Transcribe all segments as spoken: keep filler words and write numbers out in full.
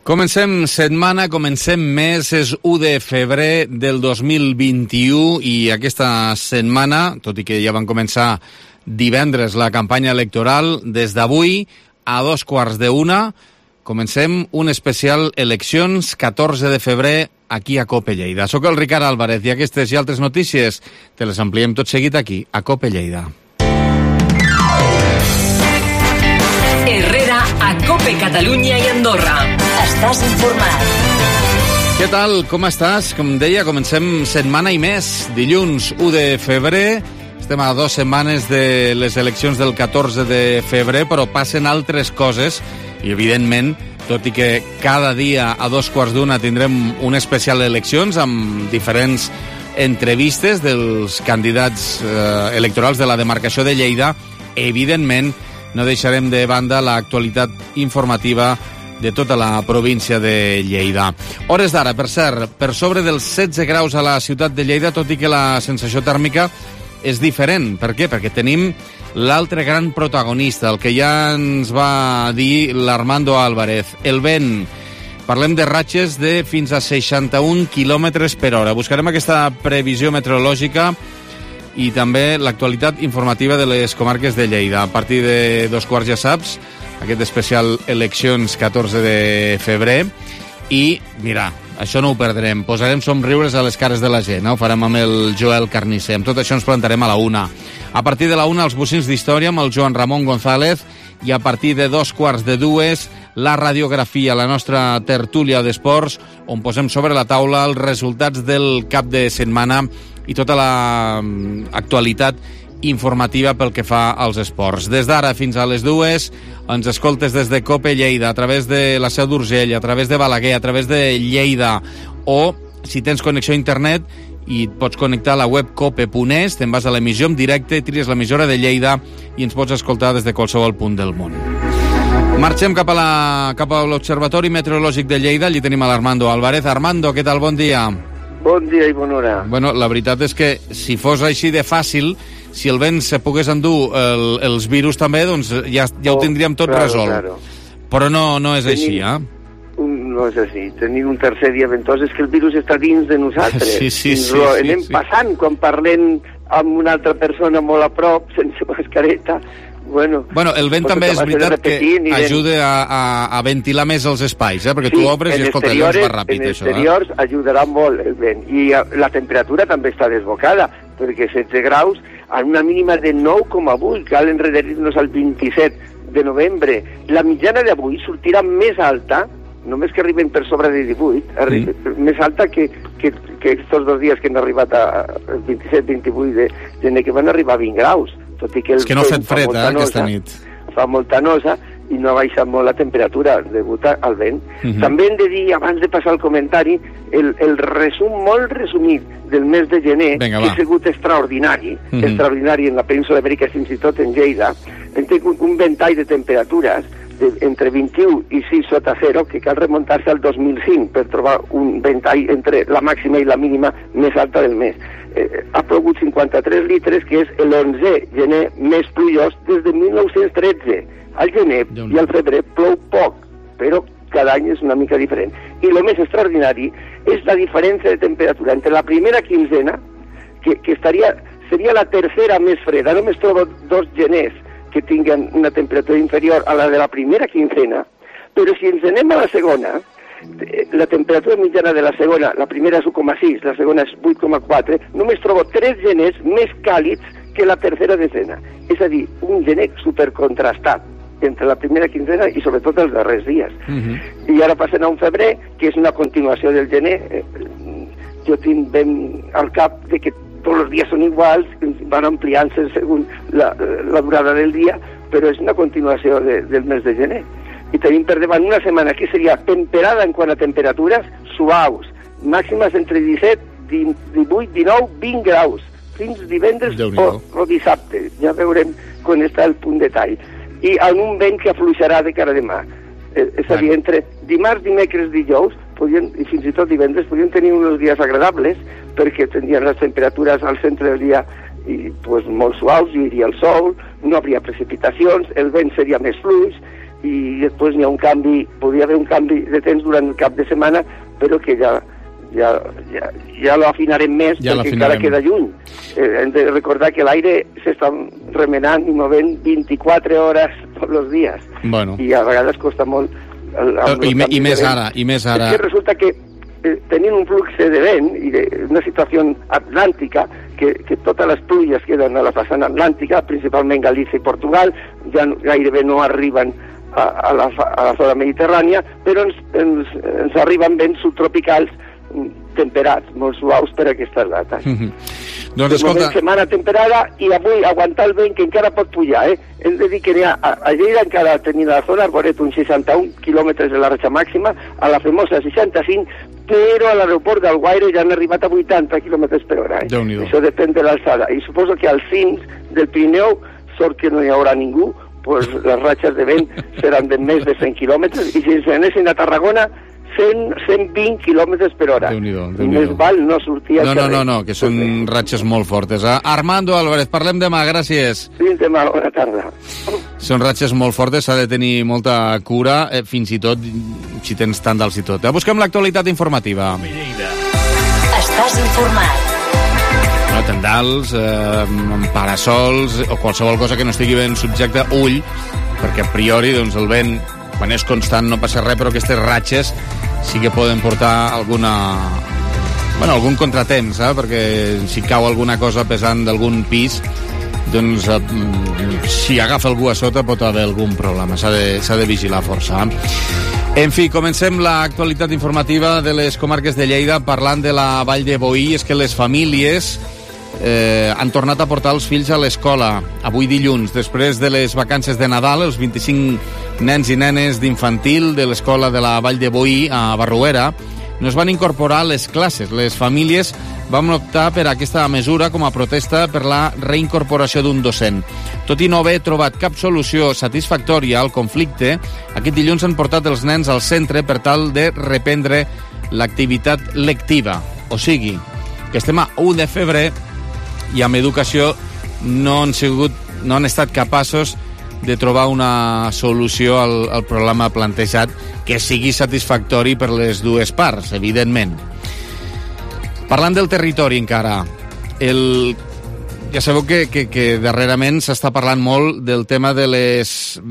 Comencem setmana, comencem mes, és u de febrer del dos mil vint-i-u i aquesta setmana, tot i que ja van començar divendres la campanya electoral, des d'avui a dos quarts d'una comencem un especial eleccions catorze de febrer aquí a COPE Lleida. Soc el Ricard Álvarez i aquestes i altres notícies te les ampliem tot seguit aquí, a COPE Lleida. Herrera a COPE Catalunya i Andorra. Estàs informat. Què tal? Com estàs? Com deia, comencem setmana i mes. Dilluns u de febrer. Estem a dues setmanes de les eleccions del catorze de febrer, però passen altres coses i, evidentment, tot i que cada dia a dos quarts d'una tindrem un especial d'eleccions amb diferents entrevistes dels candidats eh, electorals de la demarcació de Lleida, evidentment no deixarem de banda l'actualitat informativa de tota la província de Lleida. Hores d'ara, per cert, per sobre dels setze graus a la ciutat de Lleida, tot i que la sensació tèrmica és diferent. Per què? Perquè tenim l'altre gran protagonista, el que ja ens va dir l'Armando Álvarez, el vent. Parlem de ratxes de fins a seixanta-un quilòmetres per hora. Buscarem aquesta previsió meteorològica i també l'actualitat informativa de les comarques de Lleida. A partir de dos quarts, ja saps, aquest especial eleccions catorze de febrer. I, mira, això no ho perdrem. Posarem somriures a les cares de la gent. Eh? Ho farem amb el Joel Carnisser. Amb tot això ens plantarem a la una. A partir de la una, els bocins d'història amb el Joan Ramon González. I a partir de dos quarts de dues, la radiografia, la nostra tertúlia d'esports, on posem sobre la taula els resultats del cap de setmana i tota l'actualitat informativa pel que fa als esports. Des d'ara fins a les dues ens escoltes des de COPE Lleida, a través de la Seu d'Urgell, a través de Balaguer, a través de Lleida, o si tens connexió a internet i et pots connectar a la web cope punt es, te'n vas a l'emissió en directe, tries l'emissora de Lleida i ens pots escoltar des de qualsevol punt del món. Marxem cap a la, cap a l'Observatori Meteorològic de Lleida, allí tenim a l'Armando Álvarez. Armando, què tal? Bon dia. Bon dia i bona hora. Bueno, la veritat és que si fos així de fàcil, si el vent se pogués endur el, els virus també, doncs ja, ja ho tindríem tot claro, resolt. Claro. Però no, no és Tenim, així, eh? Un, no és així. Tenim un tercer dia ventós, és que el virus està dins de nosaltres. Sí, sí, sí. Lo sí, anem sí. passant quan parlem amb una altra persona molt a prop, sense mascareta. Bueno, bueno, el vent també és veritat que anirem... ajuda a, a, a ventilar més els espais, eh? Perquè sí, tu obres i escolta, allò és més ràpid, en això. En exteriors eh? ajudarà molt el vent. I la temperatura també està desbocada, perquè setze graus en una mínima de nou coma vuit, cal enrederir-nos al vint-i-set de novembre. La mitjana d'avui sortirà més alta, només que arriben per sobre de divuit, arriba, sí. més alta que, que, que aquests dos dies que han arribat a vint-i-set vint-i-vuit de gener, que van arribar a vint graus. Tot i que el és que no ha fet fred, eh, aquesta nit. Fa molta nosa i no ha baixat molt la temperatura degut al vent. Uh-huh. També hem de dir, abans de passar al comentari, el, el resum molt resumit del mes de gener, Venga, que va. ha sigut extraordinari, uh-huh. extraordinari en la península Ibèrica, fins i tot en Lleida. Hem tingut un ventall de temperatures de, entre vint-i-u i sis sota zero, que cal remuntar-se al dos mil cinc per trobar un ventall entre la màxima i la mínima més alta del mes. Eh, ha plogut cinquanta-tres litres, que és l'onzè gener més plujós des de mil nou-cents tretze. Al gener i al febrer plou poc, però cada any és una mica diferent. I el més extraordinari és la diferència de temperatura entre la primera quinzena, que, que estaria, seria la tercera més freda. Només trobo dos geners que tinguen una temperatura inferior a la de la primera quinzena, però si ens anem a la segona, la temperatura mitjana de la segona, la primera és u coma sis, la segona és vuit coma quatre, només trobo tres geners més càlids que la tercera decena. És a dir, un gener supercontrastat entre la primera quinzena i sobretot els darrers dies. Uh-huh. I ara passem a un febrer, que és una continuació del gener. Jo tinc ben al cap de que tots els dies són iguals, van ampliant-se segons la, la durada del dia, però és una continuació de, del mes de gener. I tenim per davant una setmana que seria temperada en quant a temperatures, suaus, màximes entre disset, divuit, dinou, vint graus, fins divendres o, o dissabte. Ja veurem quan està el punt de tall. I amb un vent que afluixarà de cara a demà. Eh, és a dir, entre dimarts, dimecres, dijous, podien, i fins i tot divendres, podien tenir uns dies agradables, perquè tindrien les temperatures al centre del dia i, pues, molt suaus, hi iria el sol, no hauria precipitacions, el vent seria més fluix, i després n'hi ha un canvi, podria haver un canvi de temps durant el cap de setmana, però que ja ja, ja, ja lo afinarem més, ja perquè encara queda lluny. Eh, hem de recordar que l'aire s'està remenant i movent vint-i-quatre hores tots els dies, bueno. i a vegades costa molt. El, el, I, i més ara, i més ara. És que resulta que eh, tenint un flux de vent i de, una situació atlàntica, que, que totes les pluges queden a la façana atlàntica, principalment Galícia i Portugal, ja no, gairebé no arriben a, a, la, a la zona mediterrània, però ens, ens, ens arriben vents subtropicals temperats, molt suaus per a aquestes dates. Mm -hmm. Doncs escolta... Setmana temperada i avui aguantar el vent, que encara pot pujar, eh? Hem de dir que ha, a, a Lleida encara tenim la zona Arboret uns seixanta-un quilòmetres de la ratxa màxima, a la Femosa seixanta-cinc, però a l'aeroport d'Alguaire ja han arribat a vuitanta quilòmetres per hora. Eh? Això depèn de l'alçada. I suposo que als cims del Pirineu, sort que no hi haurà ningú, pues les ratxes de vent seran de més de cent quilòmetres, i si anessin a Tarragona, cent, cent vint quilòmetres per hora. Déu-n'hi-do, Déu-n'hi-do. Més val no sortir al no, carrer. No, no, no, que són ratxes molt fortes. Eh? Armando Álvarez, parlem demà, gràcies. Fins demà, bona tarda. Són ratxes molt fortes, s'ha de tenir molta cura, eh, fins i tot si tens tàndals i tot. Eh? Busquem l'actualitat informativa. Estàs informat. No, tendals, eh, parasols o qualsevol cosa que no estigui ben subjecte a ull, perquè a priori doncs, el vent, quan és constant, no passa res, però aquestes ratxes sí que poden portar alguna... bueno, algun contratemps, eh? Perquè si cau alguna cosa pesant d'algun pis, doncs eh, si agafa algú a sota pot haver algun problema. S'ha de, s'ha de vigilar força. En fi, comencem l'actualitat informativa de les comarques de Lleida parlant de la Vall de Boí. És que les famílies eh, han tornat a portar els fills a l'escola avui dilluns, després de les vacances de Nadal. Els vint-i-cinc nens i nenes d'infantil de l'escola de la Vall de Boí a Barruera no es van incorporar a les classes. Les famílies van optar per aquesta mesura com a protesta per la reincorporació d'un docent. Tot i no haver trobat cap solució satisfactòria al conflicte, aquest dilluns han portat els nens al centre per tal de reprendre l'activitat lectiva. O sigui, que estem a u de febrer i amb educació no han sigut, no han estat capaços de trobar una solució al, al problema plantejat que sigui satisfactori per les dues parts, evidentment. Parlant del territori encara, el... ja sabeu que, que, que darrerament s'està parlant molt del tema de les,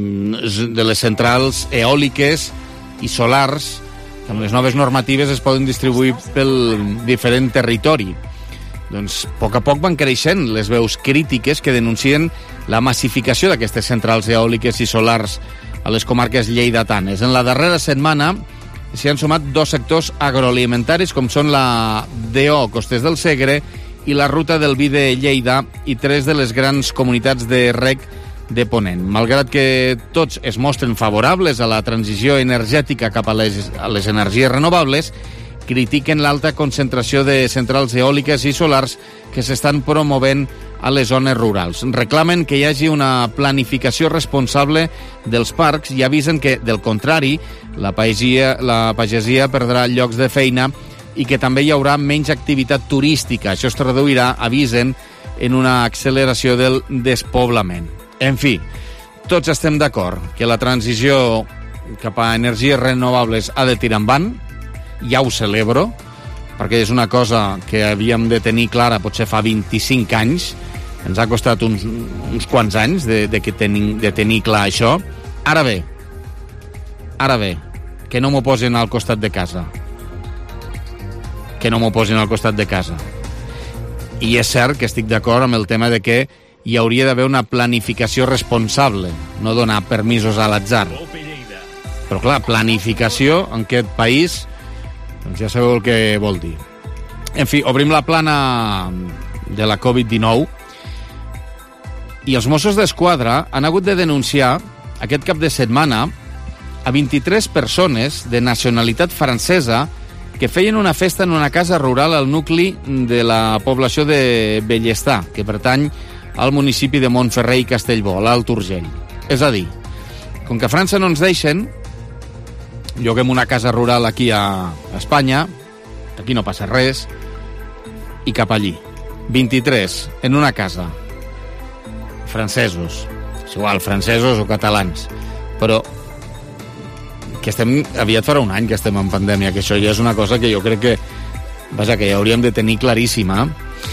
de les centrals eòliques i solars, que amb les noves normatives es poden distribuir pel diferent territori. Doncs a poc a poc van creixent les veus crítiques que denuncien la massificació d'aquestes centrals eòliques i solars a les comarques lleidatanes. En la darrera setmana s'hi han sumat dos sectors agroalimentaris, com són la D O Costes del Segre i la Ruta del Vi de Lleida, i tres de les grans comunitats de reg de Ponent. Malgrat que tots es mostren favorables a la transició energètica cap a les, a les energies renovables, critiquen l'alta concentració de centrals eòliques i solars que s'estan promovent a les zones rurals. Reclamen que hi hagi una planificació responsable dels parcs i avisen que, del contrari, la pagesia, la pagesia perdrà llocs de feina i que també hi haurà menys activitat turística. Això es traduirà, avisen, en una acceleració del despoblament. En fi, tots estem d'acord que la transició cap a energies renovables ha de tirar endavant. Ja ho celebro, perquè és una cosa que havíem de tenir clara potser fa vint-i-cinc anys. Ens ha costat uns, uns quants anys de, de, que tenim, de tenir clar això. Ara bé, ara bé, que no m'ho posin al costat de casa. Que no m'ho posin al costat de casa. I és cert que estic d'acord amb el tema de que hi hauria d'haver una planificació responsable, no donar permisos a l'atzar. Però clar, planificació en aquest país, doncs ja sabeu el que vol dir. En fi, obrim la plana de la covid dinou i els Mossos d'Esquadra han hagut de denunciar aquest cap de setmana a vint-i-tres persones de nacionalitat francesa que feien una festa en una casa rural al nucli de la població de Bellestar, que pertany al municipi de Montferrer i Castellbó, a l'Alt Urgell. És a dir, com que a França no ens deixen, lloguem una casa rural aquí a Espanya, aquí no passa res, i cap allí. vint-i-tres en una casa. Francesos, és igual, francesos o catalans. però que estem, aviat farà un any que estem en pandèmia, que això ja és una cosa que jo crec que, vaja, que ja hauríem de tenir claríssima.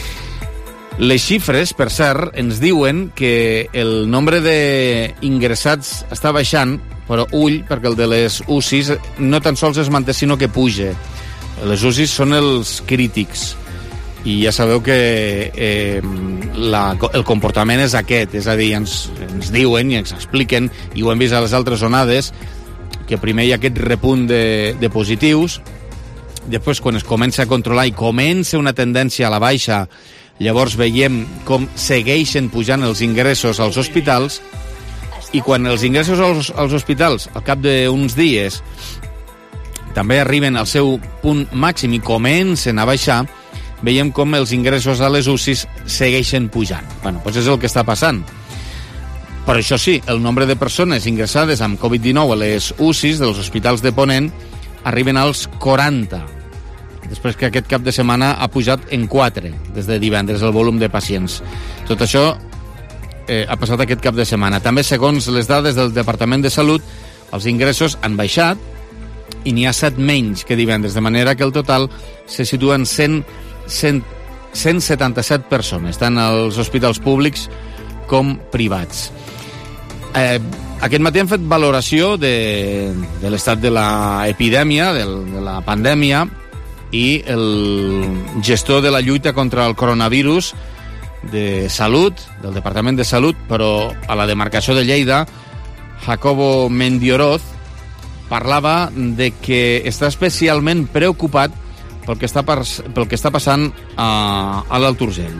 Les xifres, per cert, ens diuen que el nombre d'ingressats està baixant, però ull, perquè el de les U C Is no tan sols es manté, sinó que puja. Les U C Is són els crítics, i ja sabeu que eh, la, el comportament és aquest, és a dir, ens, ens diuen i ens expliquen, i ho hem vist a les altres onades, que primer hi ha aquest repunt de, de positius, després quan es comença a controlar i comença una tendència a la baixa, llavors veiem com segueixen pujant els ingressos als hospitals, i quan els ingressos als, als hospitals al cap d'uns dies també arriben al seu punt màxim i comencen a baixar, veiem com els ingressos a les U C Is segueixen pujant. Bueno, doncs és el que està passant. Però això sí, el nombre de persones ingressades amb covid dinou a les U C Is dels hospitals de Ponent arriben als quaranta, després que aquest cap de setmana ha pujat en quatre, des de divendres, el volum de pacients. Tot això eh, ha passat aquest cap de setmana. També, segons les dades del Departament de Salut, els ingressos han baixat i n'hi ha set menys que divendres, de manera que el total se situa en cent, cent, cent setanta-set persones, tant als hospitals públics com privats. Eh, aquest matí hem fet valoració de, de l'estat de l'epidèmia, de, de la pandèmia, i el gestor de la lluita contra el coronavirus de Salut, del Departament de Salut, però a la demarcació de Lleida, Jacobo Mendioroz, parlava de que està especialment preocupat pel que està, pel que està passant a, a l'Alt Urgell.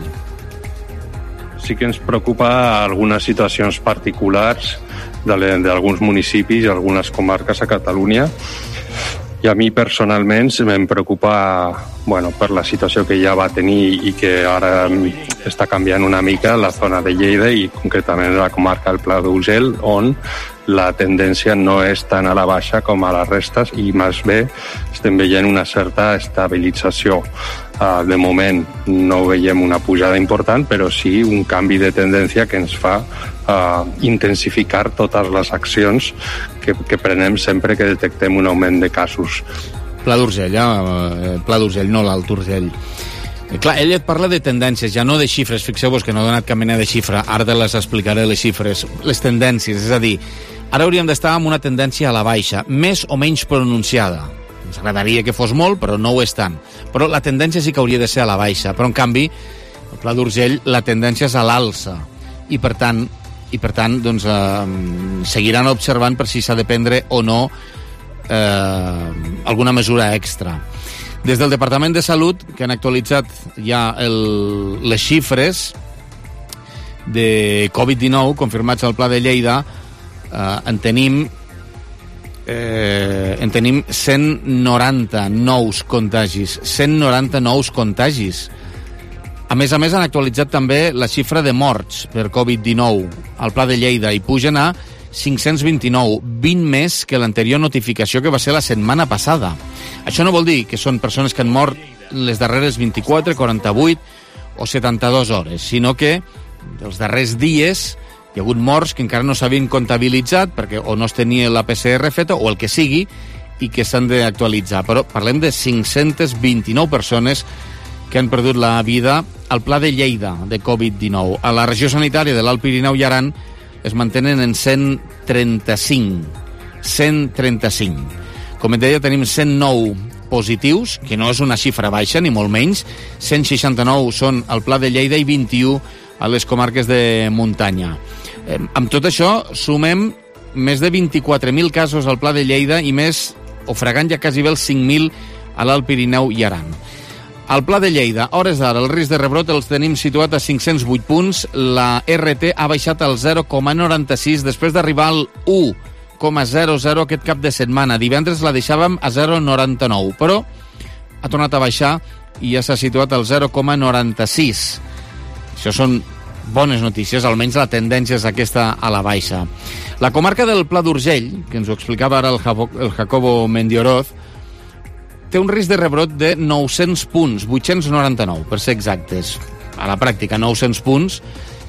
Sí que ens preocupa algunes situacions particulars d'alguns municipis i algunes comarques a Catalunya. I a mi personalment em preocupa, bueno, per la situació que ja va tenir i que ara està canviant una mica la zona de Lleida i concretament la comarca del Pla d'Urgell, on la tendència no és tan a la baixa com a les restes i més bé estem veient una certa estabilització. Uh, de moment no veiem una pujada important, però sí un canvi de tendència que ens fa uh, intensificar totes les accions que, que prenem sempre que detectem un augment de casos. Pla d'Urgell, eh? Pla d'Urgell, no l'Alt Urgell. Eh, clar, ell et parla de tendències, ja no de xifres. Fixeu-vos que no ha donat cap mena de xifra. Ara te les explicaré, les xifres. Les tendències, és a dir, ara hauríem d'estar amb una tendència a la baixa, més o menys pronunciada. Ens agradaria que fos molt, però no ho és tant. Però la tendència sí que hauria de ser a la baixa. Però, en canvi, el Pla d'Urgell, la tendència és a l'alça. I, per tant, i per tant doncs, eh, seguiran observant per si s'ha de prendre o no eh, alguna mesura extra. Des del Departament de Salut, que han actualitzat ja el, les xifres de covid dinou confirmats al Pla de Lleida, eh, en tenim Eh, en tenim cent noranta nous contagis. cent noranta nous contagis. A més a més, han actualitzat també la xifra de morts per covid dinou al Pla de Lleida i pugen a cinc-cents vint-i-nou, vint més que l'anterior notificació que va ser la setmana passada. Això no vol dir que són persones que han mort les darreres vint-i-quatre, quaranta-vuit o setanta-dues hores, sinó que els darrers dies hi ha hagut morts que encara no s'havien comptabilitzat perquè o no es tenia la P C R feta o el que sigui i que s'han d'actualitzar. Però parlem de cinc-cents vint-i-nou persones que han perdut la vida al Pla de Lleida de covid dinou. A la regió sanitària de l'Alt Pirineu i Aran es mantenen en cent trenta-cinc. cent trenta-cinc. Com et deia, tenim cent nou positius, que no és una xifra baixa, ni molt menys. cent seixanta-nou són al Pla de Lleida i vint-i-u a les comarques de muntanya. Eh, amb tot això, sumem més de vint-i-quatre mil casos al Pla de Lleida i més, o fregant ja quasi bé els cinc mil a l'Alt Pirineu i Aran. Al Pla de Lleida, a hores d'ara, el risc de rebrot els tenim situat a cinc-cents vuit punts. La R T ha baixat al zero coma noranta-sis després d'arribar al u coma zero zero aquest cap de setmana. Divendres la deixàvem a zero coma noranta-nou, però ha tornat a baixar i ja s'ha situat al zero coma noranta-sis. Això són bones notícies, almenys la tendència és aquesta a la baixa. La comarca del Pla d'Urgell, que ens ho explicava ara el, Javo, el Jacobo Mendioroz, té un risc de rebrot de nou-cents punts, vuit-cents noranta-nou, per ser exactes. A la pràctica, nou-cents punts,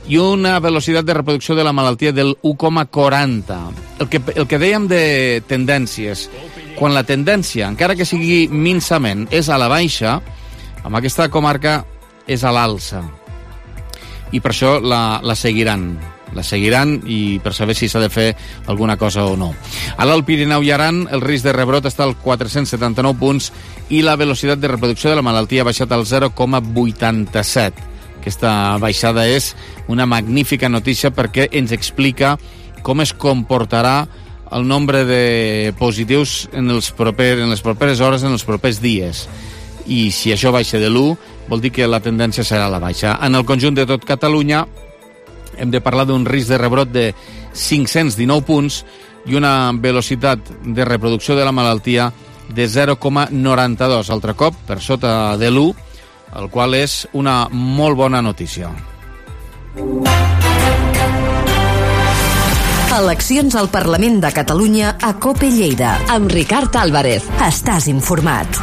i una velocitat de reproducció de la malaltia del u coma quaranta. El que, el que dèiem de tendències, quan la tendència, encara que sigui minçament, és a la baixa, amb aquesta comarca és a l'alça. I per això la, la seguiran. La seguiran i per saber si s'ha de fer alguna cosa o no. A l'Alt Pirineu i Aran el risc de rebrot està al quatre-cents setanta-nou punts i la velocitat de reproducció de la malaltia ha baixat al zero coma vuitanta-set. Aquesta baixada és una magnífica notícia perquè ens explica com es comportarà el nombre de positius en, els proper, en les properes hores, en els propers dies. I si això baixa de l'u, vol dir que la tendència serà a la baixa. En el conjunt de tot Catalunya hem de parlar d'un risc de rebrot de cinc-cents dinou punts i una velocitat de reproducció de la malaltia de zero coma noranta-dos, altre cop per sota de l'u, el qual és una molt bona notícia. Eleccions al Parlament de Catalunya a COPE Lleida. Amb Ricard Álvarez. Estàs informat.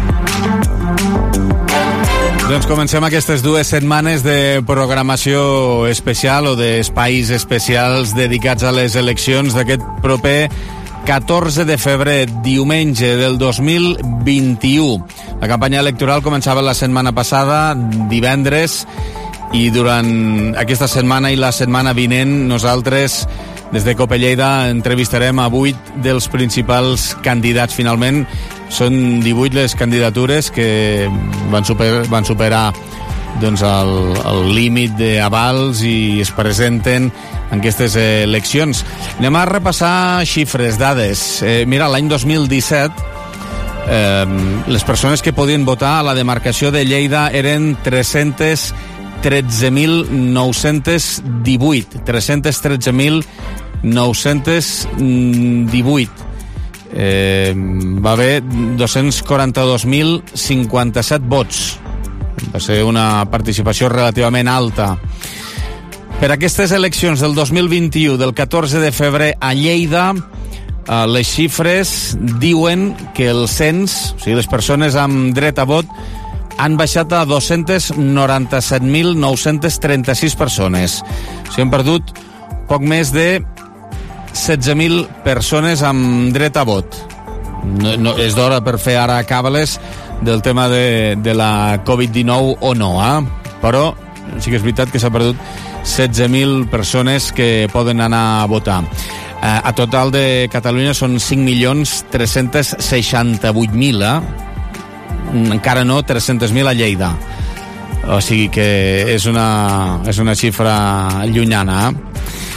Doncs comencem aquestes dues setmanes de programació especial o d'espais especials dedicats a les eleccions d'aquest proper catorze de febrer, diumenge del dos mil vint-i-u. La campanya electoral començava la setmana passada, divendres, i durant aquesta setmana i la setmana vinent nosaltres des de COPE Lleida entrevistarem a vuit dels principals candidats. Finalment són divuit les candidatures que van, super, van superar doncs, el, el límit d'avals i es presenten en aquestes eleccions. Anem a repassar xifres, dades. Eh, mira, l'any dos mil disset eh, les persones que podien votar a la demarcació de Lleida eren tres-cents tretze mil nou-cents divuit. tres-cents tretze mil nou-cents divuit. Eh, va haver dos-cents quaranta-dos mil cinquanta-set vots. Va ser una participació relativament alta. Per aquestes eleccions del dos mil vint-i-u, del catorze de febrer a Lleida, eh, les xifres diuen que el cens, o sigui, les persones amb dret a vot, han baixat a dos-cents noranta-set mil nou-cents trenta-sis persones. O sigui, han perdut poc més de setze mil persones amb dret a vot. No, no, és d'hora per fer ara càbales del tema de, de la covid dinou o no, eh? Però sí que és veritat que s'ha perdut setze mil persones que poden anar a votar. Eh, a total de Catalunya són cinc milions tres-cents seixanta-vuit mil, eh? Encara no tres-cents mil a Lleida. O sigui que és una, és una xifra llunyana, eh?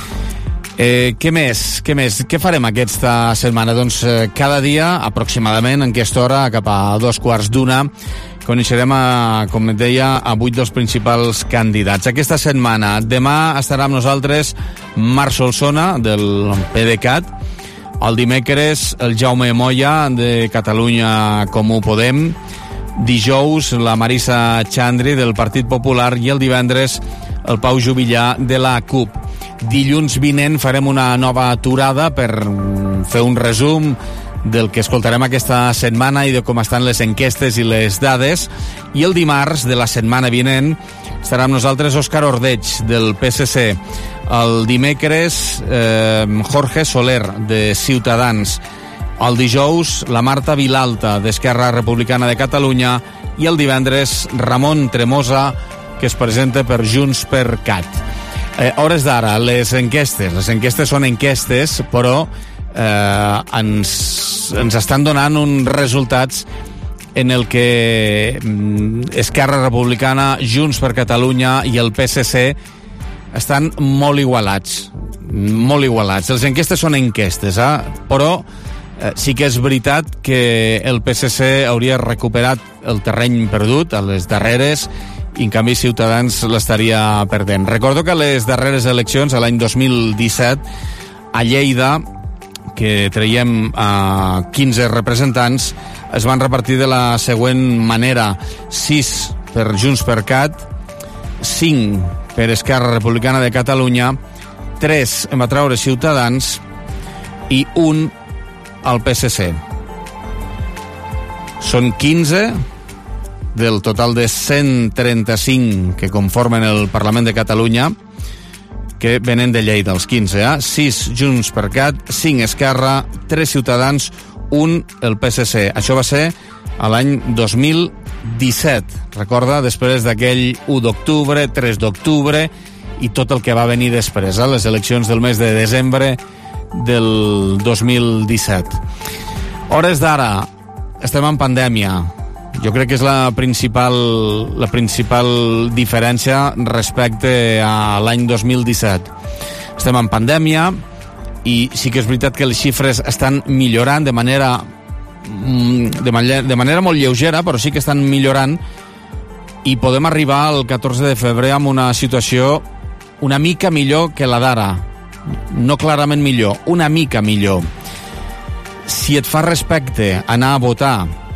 Eh, què més? Què més? Què farem aquesta setmana? Doncs eh, cada dia, aproximadament, en aquesta hora, cap a dos quarts d'una, coneixerem, a, com et deia, a vuit dels principals candidats. Aquesta setmana, demà estarà amb nosaltres Marc Solsona, del PDeCAT. El dimecres, el Jaume Moya, de Catalunya Comú Podem. Dijous, la Marisa Xandri, del Partit Popular. I el divendres, el Pau Juvillà, de la CUP. Dilluns vinent farem una nova aturada per fer un resum del que escoltarem aquesta setmana i de com estan les enquestes i les dades. I el dimarts de la setmana vinent estarà amb nosaltres Òscar Ordeig, del P S C. El dimecres, eh, Jorge Soler, de Ciutadans. El dijous, la Marta Vilalta, d'Esquerra Republicana de Catalunya. I el divendres, Ramon Tremosa, que es presenta per Junts per Cat. Eh, hores d'ara, les enquestes. Les enquestes són enquestes, però eh, ens, ens estan donant uns resultats en el que Esquerra Republicana, Junts per Catalunya i el P S C estan molt igualats. Molt igualats. Les enquestes són enquestes, eh? Però eh, sí que és veritat que el P S C hauria recuperat el terreny perdut a les darreres i en canvi Ciutadans l'estaria perdent. Recordo que les darreres eleccions, a l'any dos mil disset, a Lleida, que traiem a quinze representants, es van repartir de la següent manera: sis per Junts per Cat, cinc per Esquerra Republicana de Catalunya, tres en va treure Ciutadans i un al P S C. Són quinze del total de cent trenta-cinc que conformen el Parlament de Catalunya, que venen de Lleida, els quinze, eh? sis Junts per Cat, cinc Esquerra, tres Ciutadans, un el P S C. Això va ser a l'any dos mil disset. Recorda, després d'aquell u d'octubre, tres d'octubre i tot el que va venir després, eh? Les eleccions del mes de desembre del dos mil disset. Hores d'ara, estem en pandèmia. Jo crec que és la principal, la principal diferència respecte a l'any dos mil disset. Estem en pandèmia i sí que és veritat que les xifres estan millorant de manera, de manera, de manera molt lleugera, però sí que estan millorant i podem arribar al catorze de febrer amb una situació una mica millor que la d'ara. No clarament millor, una mica millor. Si et fa respecte anar a votar,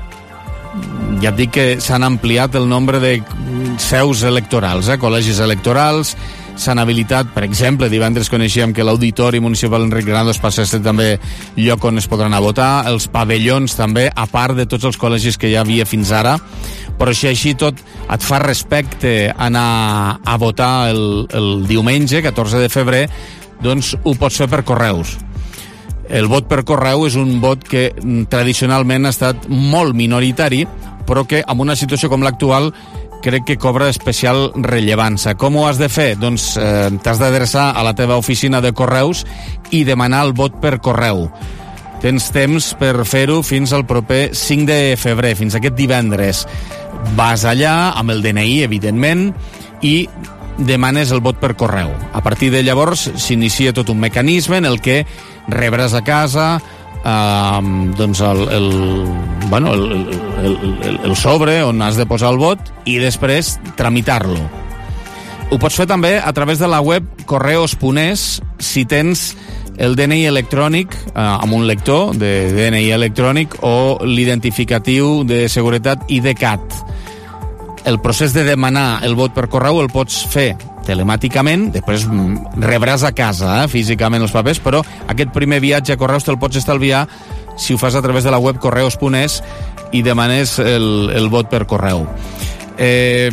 ja et dic que s'han ampliat el nombre de seus electorals, eh? Col·legis electorals, s'han habilitat, per exemple, divendres coneixíem que l'Auditori Municipal Enric Granados passés a ser també lloc on es podran a votar, els pavellons també, a part de tots els col·legis que hi havia fins ara, però si així tot et fa respecte anar a votar el, el diumenge, catorze de febrer, doncs ho pots fer per correus. El vot per correu és un vot que tradicionalment ha estat molt minoritari, però que en una situació com l'actual crec que cobra especial rellevància. Com ho has de fer? Doncs eh, t'has d'adreçar a la teva oficina de correus i demanar el vot per correu. Tens temps per fer-ho fins al proper cinc de febrer, fins aquest divendres. Vas allà amb el D N I, evidentment, i demanes el vot per correu. A partir de llavors s'inicia tot un mecanisme en el que rebràs a casa eh, doncs el, el, bueno, el, el, el, el sobre on has de posar el vot i després tramitar-lo. Ho pots fer també a través de la web correos punt es si tens el D N I electrònic eh, amb un lector de D N I electrònic o l'identificatiu de seguretat I D CAT. El procés de demanar el vot per correu el pots fer telemàticament, després rebràs a casa eh, físicament els papers, però aquest primer viatge a correus te'l pots estalviar si ho fas a través de la web correos punt es i demanes el, el vot per correu. Eh,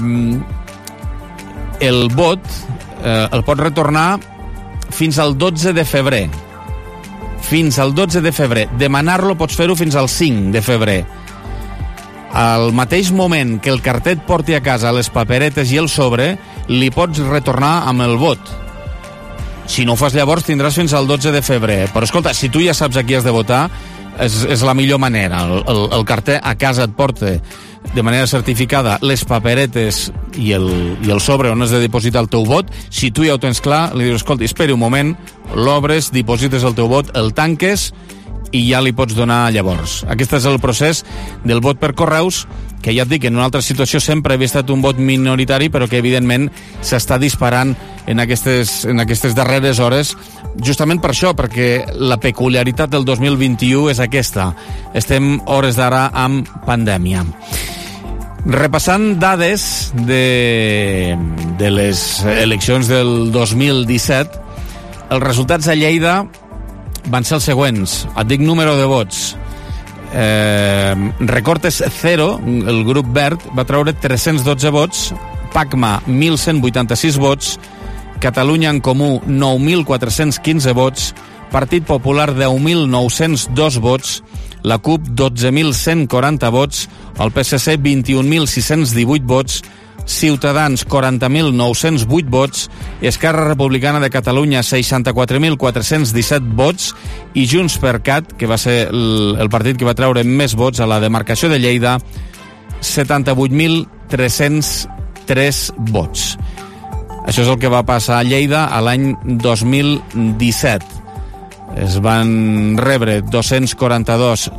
el vot eh, el pots retornar fins al dotze de febrer. Fins al dotze de febrer. Demanar-lo pots fer-ho fins al cinc de febrer. Al mateix moment que el cartet porti a casa les paperetes i el sobre, li pots retornar amb el vot. Si no ho fas llavors, tindràs fins al dotze de febrer. Però escolta, si tu ja saps a qui has de votar, és, és la millor manera. El, el, el cartet a casa et porta de manera certificada les paperetes i el, i el sobre on has de dipositar el teu vot. Si tu ja ho tens clar, li dius, escolta, esperi un moment, l'obres, diposites el teu vot, el tanques i ja li pots donar llavors. Aquest és el procés del vot per correus, que ja et dic, en una altra situació sempre havia estat un vot minoritari, però que evidentment s'està disparant en aquestes, en aquestes darreres hores, justament per això, perquè la peculiaritat del dos mil vint-i-u és aquesta. Estem hores d'ara amb pandèmia. Repassant dades de, de les eleccions del dos mil disset, els resultats a Lleida van ser els següents. Et dic número de vots. Eh, Recortes Cero, el grup verd, va treure tres-cents dotze vots, Pacma mil cent vuitanta-sis vots, Catalunya en Comú nou mil quatre-cents quinze vots, Partit Popular deu mil nou-cents dos vots, la CUP dotze mil cent quaranta vots, el P S C vint-i-un mil sis-cents divuit vots, Ciutadans quaranta mil nou-cents vuit vots, Esquerra Republicana de Catalunya seixanta-quatre mil quatre-cents disset vots i Junts per Cat, que va ser el, el partit que va treure més vots a la demarcació de Lleida, setanta-vuit mil tres-cents tres vots. Això és el que va passar a Lleida a l'any dos mil disset. Es van rebre dos-cents quaranta-dos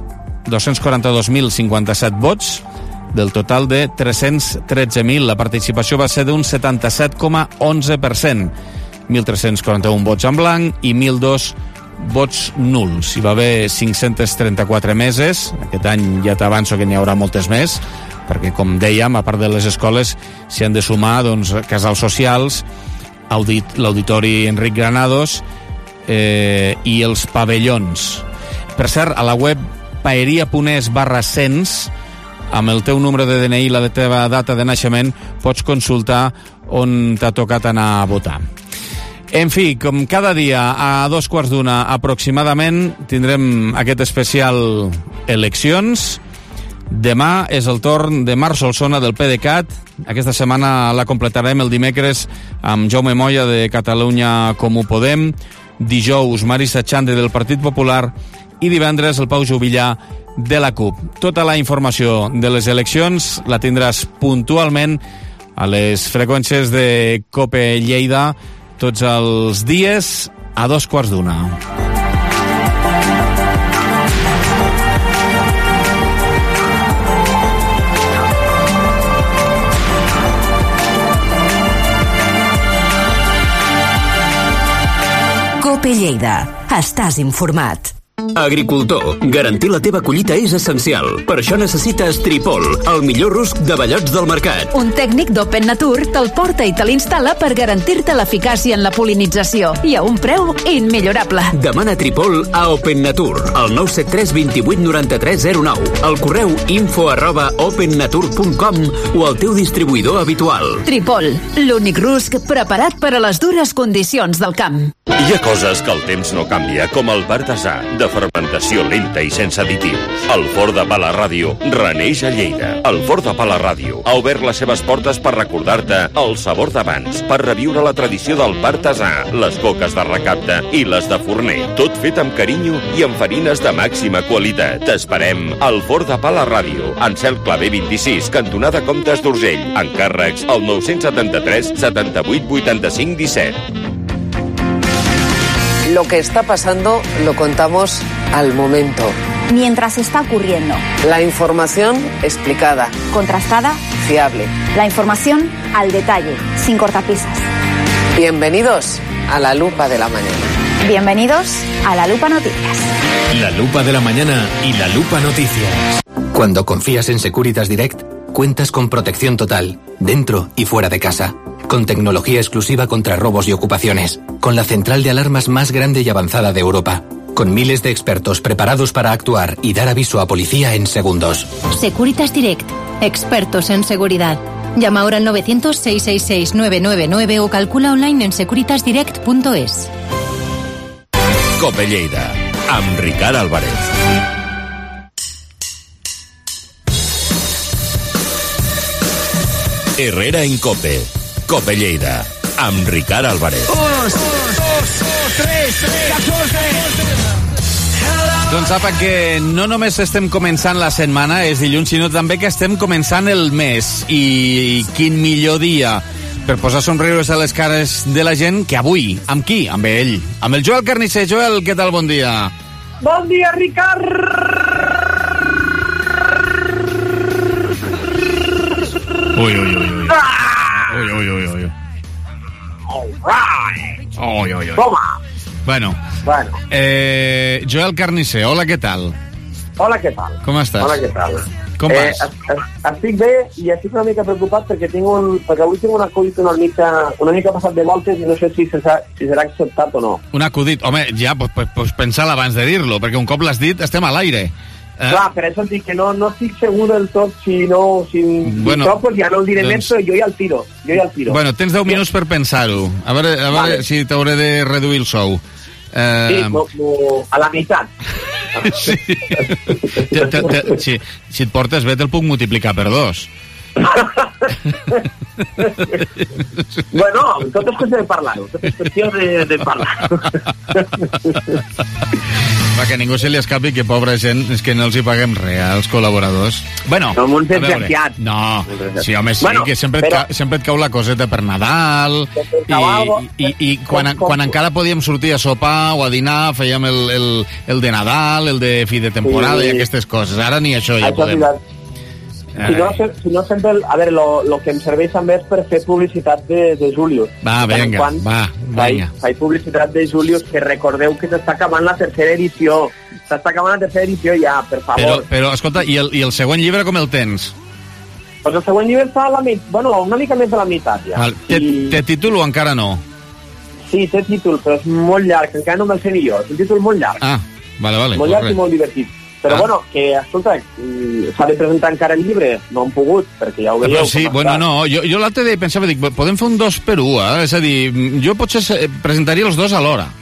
mil cinquanta-set vots, del total de tres-cents tretze mil. La participació va ser d'un setanta-set coma onze per cent. mil tres-cents quaranta-un vots en blanc i mil dos vots nuls. Hi va haver cinc-cents trenta-quatre meses. Aquest any ja t'avanço que n'hi haurà moltes més, perquè, com dèiem, a part de les escoles, s'hi han de sumar doncs, casals socials, audit, l'Auditori Enric Granados eh, i els pavellons. Per cert, a la web paeria punt es barra cens, amb el teu número de D N I i la teva data de naixement, pots consultar on t'ha tocat anar a votar. En fi, com cada dia a dos quarts d'una aproximadament tindrem aquest especial eleccions. Demà és el torn de Marc Solsona del PDeCAT. Aquesta setmana la completarem el dimecres amb Jaume Moya de Catalunya Comú Podem, dijous Marisa Xandri del Partit Popular i divendres el Pau Juvillà de la CUP. Tota la informació de les eleccions la tindràs puntualment a les freqüències de COPE Lleida tots els dies a dos quarts d'una. COPE Lleida. Estàs informat. Agricultor, garantir la teva collita és essencial. Per això necessites Tripol, el millor rusc de ballots del mercat. Un tècnic d'Open Nature te'l porta i te l'instal·la per garantir-te l'eficàcia en la polinització i a un preu immillorable. Demana Tripol a Open Nature, al nou set tres dos vuit nou tres zero nou, al correu info arroba opennature punt com o al teu distribuïdor habitual. Tripol, l'únic rusc preparat per a les dures condicions del camp. Hi ha coses que el temps no canvia, com el Partasà, de fermentació lenta i sense additius. El Forn de Pa La Ràdio reneix a Lleida. El Forn de Pa La Ràdio ha obert les seves portes per recordar-te el sabor d'abans, per reviure la tradició del Partasà, les coques de recapte i les de forner. Tot fet amb carinyo i amb farines de màxima qualitat. T'esperem al Forn de Pa La Ràdio, en Cel Clavé vint-i-sis, cantonada Comtes d'Urgell. Encàrrecs al nou setanta tres setanta-vuit vuitanta-cinc disset. Lo que está pasando lo contamos al momento. Mientras está ocurriendo. La información explicada. Contrastada. Fiable. La información al detalle, sin cortapisas. Bienvenidos a la Lupa de la Mañana. Bienvenidos a la Lupa Noticias. La Lupa de la Mañana y la Lupa Noticias. Cuando confías en Securitas Direct, cuentas con protección total, dentro y fuera de casa. Con tecnología exclusiva contra robos y ocupaciones, con la central de alarmas más grande y avanzada de Europa, con miles de expertos preparados para actuar y dar aviso a policía en segundos. Securitas Direct, expertos en seguridad. Llama ahora al novecientos, seiscientos sesenta y seis, nueve nueve nueve o calcula online en securitas direct punto es. COPE Lleida, amb Ricard Álvarez. Herrera en COPE. COPE Lleida, amb Ricard Álvarez. dos, dos, tres, catorze. Doncs apa que no només estem començant la setmana, és dilluns, sinó també que estem començant el mes. I quin millor dia per posar somriures a les cares de la gent que avui. Amb qui? Amb ell. Amb el Joel Carnisser. Joel, què tal? Bon dia. Bon dia, Ricard. Ui, ui, ui, ui. Ui, ui, ui, ui. All right. Ui, ui, ui. Toma. Bueno, bueno. Eh, Joel Carnisser, hola, què tal? Hola, què tal? Com estàs? Hola, què tal? Com eh, vas? Estic bé i estic una mica preocupat perquè tinc un, perquè avui tinc un acudit una mica, una mica passat de voltes i no sé si serà, si serà acceptat o no. Un acudit? Home, ja, pues, pues, pues pensar abans de dir-lo, perquè un cop l'has dit estem a l'aire. Eh? Clar, per això dic que no, no estic segur del tot si no... Si, bueno, si no, pues ja no el diré doncs... més, però jo ja el tiro. Jo ja el tiro. Bueno, tens deu minuts per pensar-ho. A veure, a veure vale. Si t'hauré de reduir el sou. Eh... Sí, mo, mo, a la meitat. Sí. te, te, te, si, si et portes bé, te'l puc multiplicar per dos. Bueno, tot és qüestió de parlar-ho. Tot és qüestió de, de parlar. Va, que ningú se li escapi que, pobra gent, és que no els hi paguem res als col·laboradors. Bueno, som uns desgraciats. No, sí, home, sí, bueno, que sempre, però... et ca, sempre et cau la coseta per Nadal i, i, i quan, com, quan com... encara podíem sortir a sopar o a dinar, fèiem el, el, el de Nadal, el de fi de temporada sí. I aquestes coses. Ara ni això ja això podem. Si no, si no sempre... A veure, lo, lo que em serveix també és per fer publicitat de, de Julius. Va, vinga, quan, va, vinga. Faig publicitat de Julius, que recordeu que s'està acabant la tercera edició. S'està acabant la tercera edició ja, per favor. Però, però escolta, i el, i el següent llibre com el tens? Pues el següent llibre està a la meitat, bueno, una mica més de la meitat ja. Val. Té, I... té títol o encara no? Sí, té títol, però és molt llarg, encara no me'l sé ni jo. És un títol molt llarg. Ah, vale, vale. Molt llarg i molt divertit. Però, ah. bueno, que, escolta, s'ha de presentar encara el llibre, no han pogut, perquè ja ho veieu. Però sí, bueno, no, jo, jo l'altre dia pensava, dic, podem fer un dos per un, eh? És a dir, jo potser presentaria els dos alhora.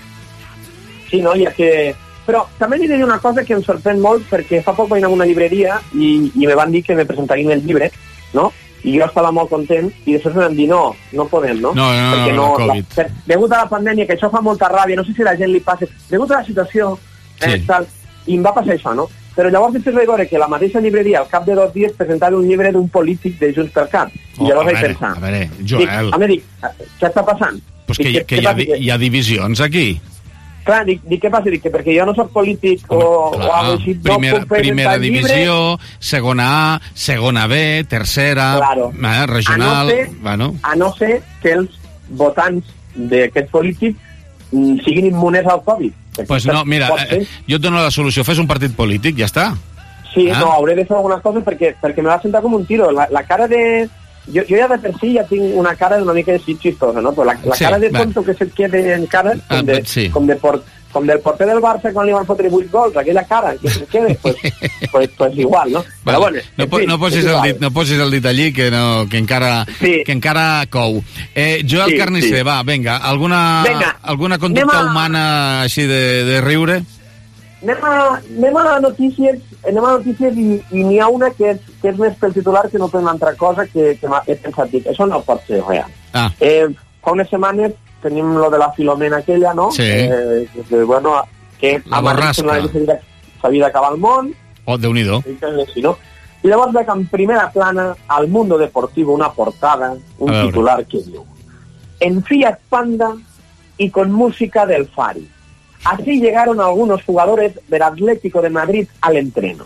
Sí, no, ja que... Però també li diré una cosa que em sorprèn molt, perquè fa poc vaig anar a una llibreria i, i me van dir que me presentarien el llibre, no? I jo estava molt content, i després em van dir, no, no podem, no? No, no, perquè no, no, Covid. La, degut a la pandèmia, que això fa molta ràbia, no sé si a la gent li passa, degut a la situació, sí. eh, tal, i em va passar això, no? Però llavors després vaig veure que la mateixa llibreria, al cap de dos dies, presentava un llibre d'un polític de Junts per Cat. I Oh, llavors a vaig veure, pensar... a veure, Joel. Dic, a mi dic, què està passant? Pues que, dic, que, que hi, ha, hi ha divisions aquí. Clar, dic, dic, què passa? Dic que perquè jo no soc polític o, Clar, o alguna així, primera, no puc primera divisió, llibre. segona A, segona B, tercera, claro. eh, regional... A no, ser, bueno. a no ser que els votants d'aquest polític mm, siguin immunes al Covid. Pues no, mira, eh, jo et dono la solució, fes un partit polític, ja està. Sí, ah. no, hauré de fer algunes coses perquè, perquè me va sentar com un tiro. La, la cara de... Jo, jo ja de per si ja tinc una cara una mica així chistosa, no? Però la, la sí, cara de va. tonto que se't queda encara, com, Ah, de, sí. com, de por, com del porter del Barça quan li van fotre vuit gols, aquella cara que se't queda, pues, pues, pues igual, no? Vale. Però bueno, no, po fi, no, posis el dit, no posis el dit allí, que, no, que, encara, sí. que encara cou. Eh, Joel Sí, Carnicer, sí. va, vinga, alguna, Venga, alguna conducta anem a- humana així de, de riure? Anem a, anem a notícies, anem a notícies i, i n'hi ha una que és, que és més pel titular que no per una altra cosa que, que he pensat, dic, això no pot ser real. Ah. Eh, fa unes setmanes tenim lo de la Filomena aquella, no? Sí. Eh, que, bueno, que La borrasca. s'havia d'acabar el món. Oh, Déu-n'hi-do. I, així, no? I llavors veig en primera plana al Mundo Deportivo una portada, un A veure. titular que diu: en Fiat Panda y con música del Fari. Así llegaron algunos jugadores del Atlético de Madrid al entreno.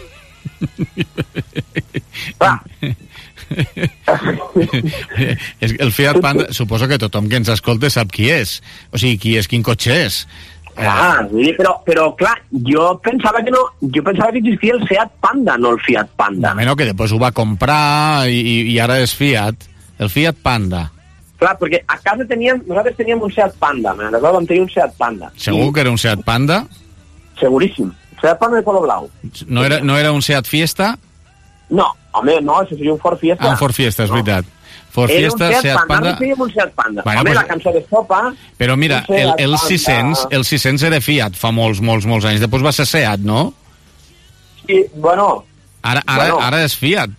Ah. És que el Fiat Panda, suposo que tothom que ens escolta sap qui és. O sigui, qui és, quin cotxe és. Ah, però, però clar, jo pensava que no, jo pensava que existia el Seat Panda, no el Fiat Panda. No, no, que després ho va comprar i, i ara és Fiat. El Fiat Panda. Clar, perquè a casa teníem, nosaltres teníem un Seat Panda, nosaltres vam tenir un Seat Panda. Segur que era un Seat Panda? Seguríssim. Seat Panda de color blau. No era, no era un Seat Fiesta? No, home, no, això seria un Ford Fiesta. Ah, un Ford Fiesta, és no. veritat. Ford Era Fiesta, un Seat, Seat Panda. Panda... Nosaltres teníem un Seat Panda. Bueno, home, pues, la cançó de Sopa... Però mira, un el, Seat el Panda. sis cents, el sis cents era Fiat fa molts, molts, molts anys. Després va ser Seat, no? Sí, bueno... Ara, ara, bueno. ara és Fiat.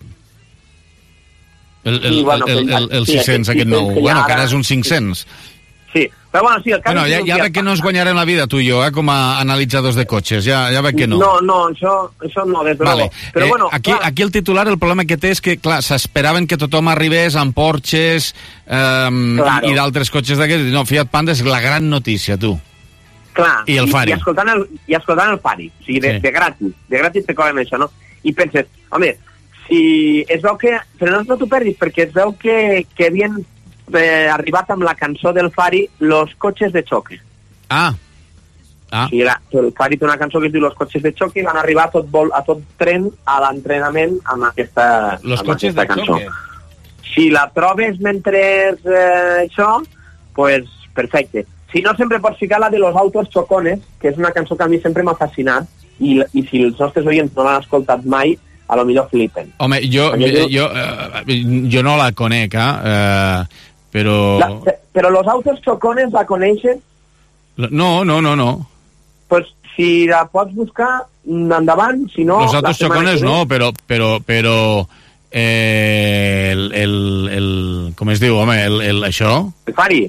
El, el, Sí, bueno, el, el, el, el sí, sis cents, aquest aquest nou. sis cents que Bueno, ja que ara ara- és un cinc cents. Sí, però bueno, sí, el cas Bueno, és ja, que ja un veig Fiat que no ens guanyarem la vida, tu i jo, eh, com a analitzadors de cotxes. Ja, ja veig que no. No, no, això, això no, des de Vale. luego. Però eh, bueno, aquí, clar, aquí el titular, el problema que té és que, clar, s'esperaven que tothom arribés amb Porsches eh, Claro. i, i d'altres cotxes d'aquests. No, Fiat Panda és la gran notícia, tu. clar, i el Fari. I, escoltant el, i escoltant el Fari, o sigui, de, Sí. de gratis, de gratis te cobren això, no? I penses, home, si es veu que... Però no, no t'ho perdis, perquè es veu que, que havien eh, arribat amb la cançó del Fari Los Coches de Choque. Ah. Ah. I la, el Fari té una cançó que es diu Los Coches de Choque i van arribar a tot, vol, a tot tren a l'entrenament amb aquesta, Los amb Coches aquesta de cançó. Choque. Si la trobes mentre eh, això, pues perfecte. Si no, sempre pots ficar la de Los Autos Chocones, que és una cançó que a mi sempre m'ha fascinat, i, i si els nostres oients no l'han escoltat mai, a lo millor flipen. Home, jo, Perquè jo, eh, jo no la conec, eh, però... La, però Los Autos Chocones la coneixes? No, no, no, no. Pues si la pots buscar, endavant, si no... Los la Autos setmana Chocones que ve- no, però, però, però eh, el, el, el, com es diu, home, el, el, això? El Fari.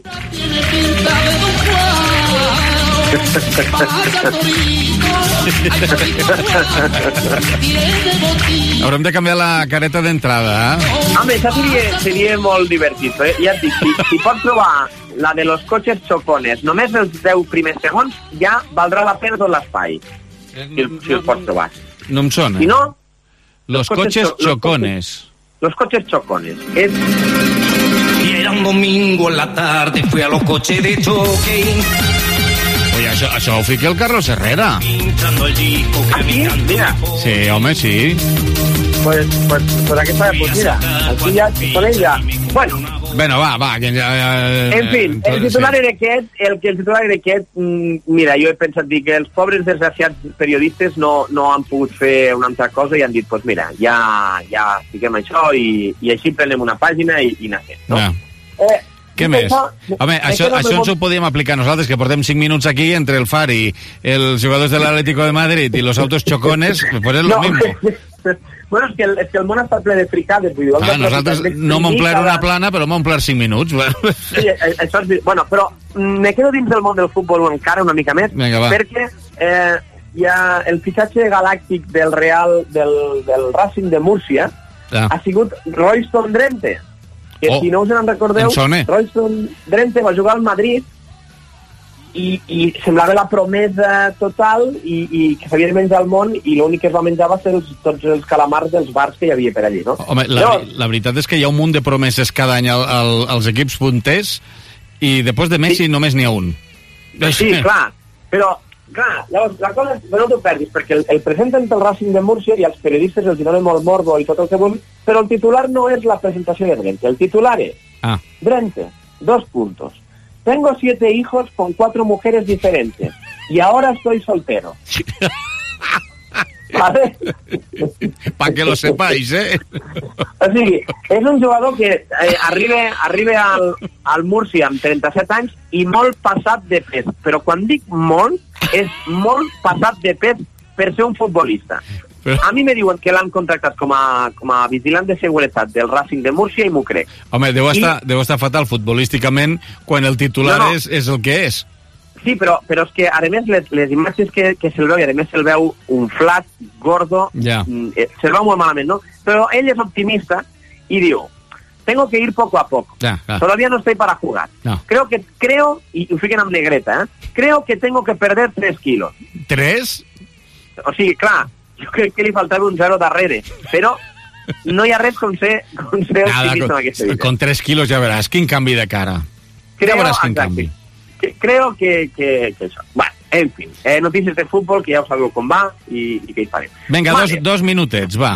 Haurem de canviar la careta d'entrada, eh? Home, això seria, seria molt divertit, eh? Ja et dic, si, si pots trobar la de los coches chocones, només els deu primers segons, ja valdrà la pena tot l'espai, si, el- si els pots trobar. No em sona. Si no... Los coches chocones. Los coches chocones. Es... Y era un domingo en la tarde, fui a los coches de choque. Oye, això, això ho fica el Carlos Herrera. Pinchando el disco que Aquí, mira, Sí, home, sí. pues, pues, pues aquí está, pues mira, aquí ya, con ella. Bueno, Bueno, va, va. Que ja, eh, en fi, el titular era aquest, el que el titular era aquest, mira, jo he pensat dir que els pobres desgraciats periodistes no, no han pogut fer una altra cosa i han dit, doncs pues mira, ja, ja fiquem això i, i així prenem una pàgina i, i n'ha fet, no? Ja. Eh, Què més? Això, Home, això, això ens ho podíem aplicar nosaltres, que portem cinc minuts aquí entre el Far i els jugadors de l'Atlético de Madrid i los autos chocones, pues és lo no, mismo. Bueno, és que, el, és que el món està ple de fricades. Vull dir, ah, nosaltres no m'omplem cada... una plana, però m'omplem cinc minuts. Sí, això és... Bueno, però me quedo dins del món del futbol encara una mica més, Venga, perquè eh, hi ha el fitxatge galàctic del Real, del, del Racing de Múrcia, ah. ha sigut Royston Drenthe, que oh, si no us en recordeu, Royston Drenthe va jugar al Madrid i, i semblava la promesa total i, i que s'havia de menjar al món i l'únic que es va menjar va ser els, tots els calamars dels bars que hi havia per allí, no? Home, la, Llavors, la veritat és que hi ha un munt de promeses cada any al, al, als equips punters i després de Messi sí. només n'hi ha un. Sí, clar, però clar, llavors, la cosa és, no t'ho perdis, perquè el, el presenten pel Racing de Múrcia i als periodistes els donen molt morbo i tot el que vulguin, però el titular no és la presentació de Drenthe, el titular és ah. Drenthe, dos puntos. Tengo siete hijos con cuatro mujeres diferentes y ahora estoy soltero. ¿Vale? Para que lo sepáis, ¿eh? O sigui, és un jugador que eh, arriba, arriba al, al Múrcia amb trenta-set anys i molt passat de pes. Però quan dic molt, és molt passat de pes per ser un futbolista. Però... A mi me diuen que l'han contractat com a, com a vigilant de seguretat del Racing de Múrcia i m'ho crec. Home, deu estar, I... deu estar fatal futbolísticament quan el titular no, no. És, és el que és. Sí, però, però és que, a més, les, les imatges que, que se'l veu, i a més se'l veu un flat, gordo, ja. se'l veu molt malament, ¿no? Però ell és optimista i diu, tengo que ir poco a poco. Ja, ja. Todavía no estoy para jugar. No. Creo que, creo, y ho fiquen amb negreta, ¿eh? Creo que tengo que perder tres kilos. Tres? O sigui, clar, jo crec que li faltava un zero darrere, però no hi ha res com ser, com ser optimista en aquesta vida. Con tres kilos ja veràs, quin canvi de cara. Creo, ja veràs quin canvi. Creo que, que, que això. Bueno, en fin, eh, notícies de futbol, que ja ho sabeu com va i, i què hi farem. Vinga, dos, dos minutets, va.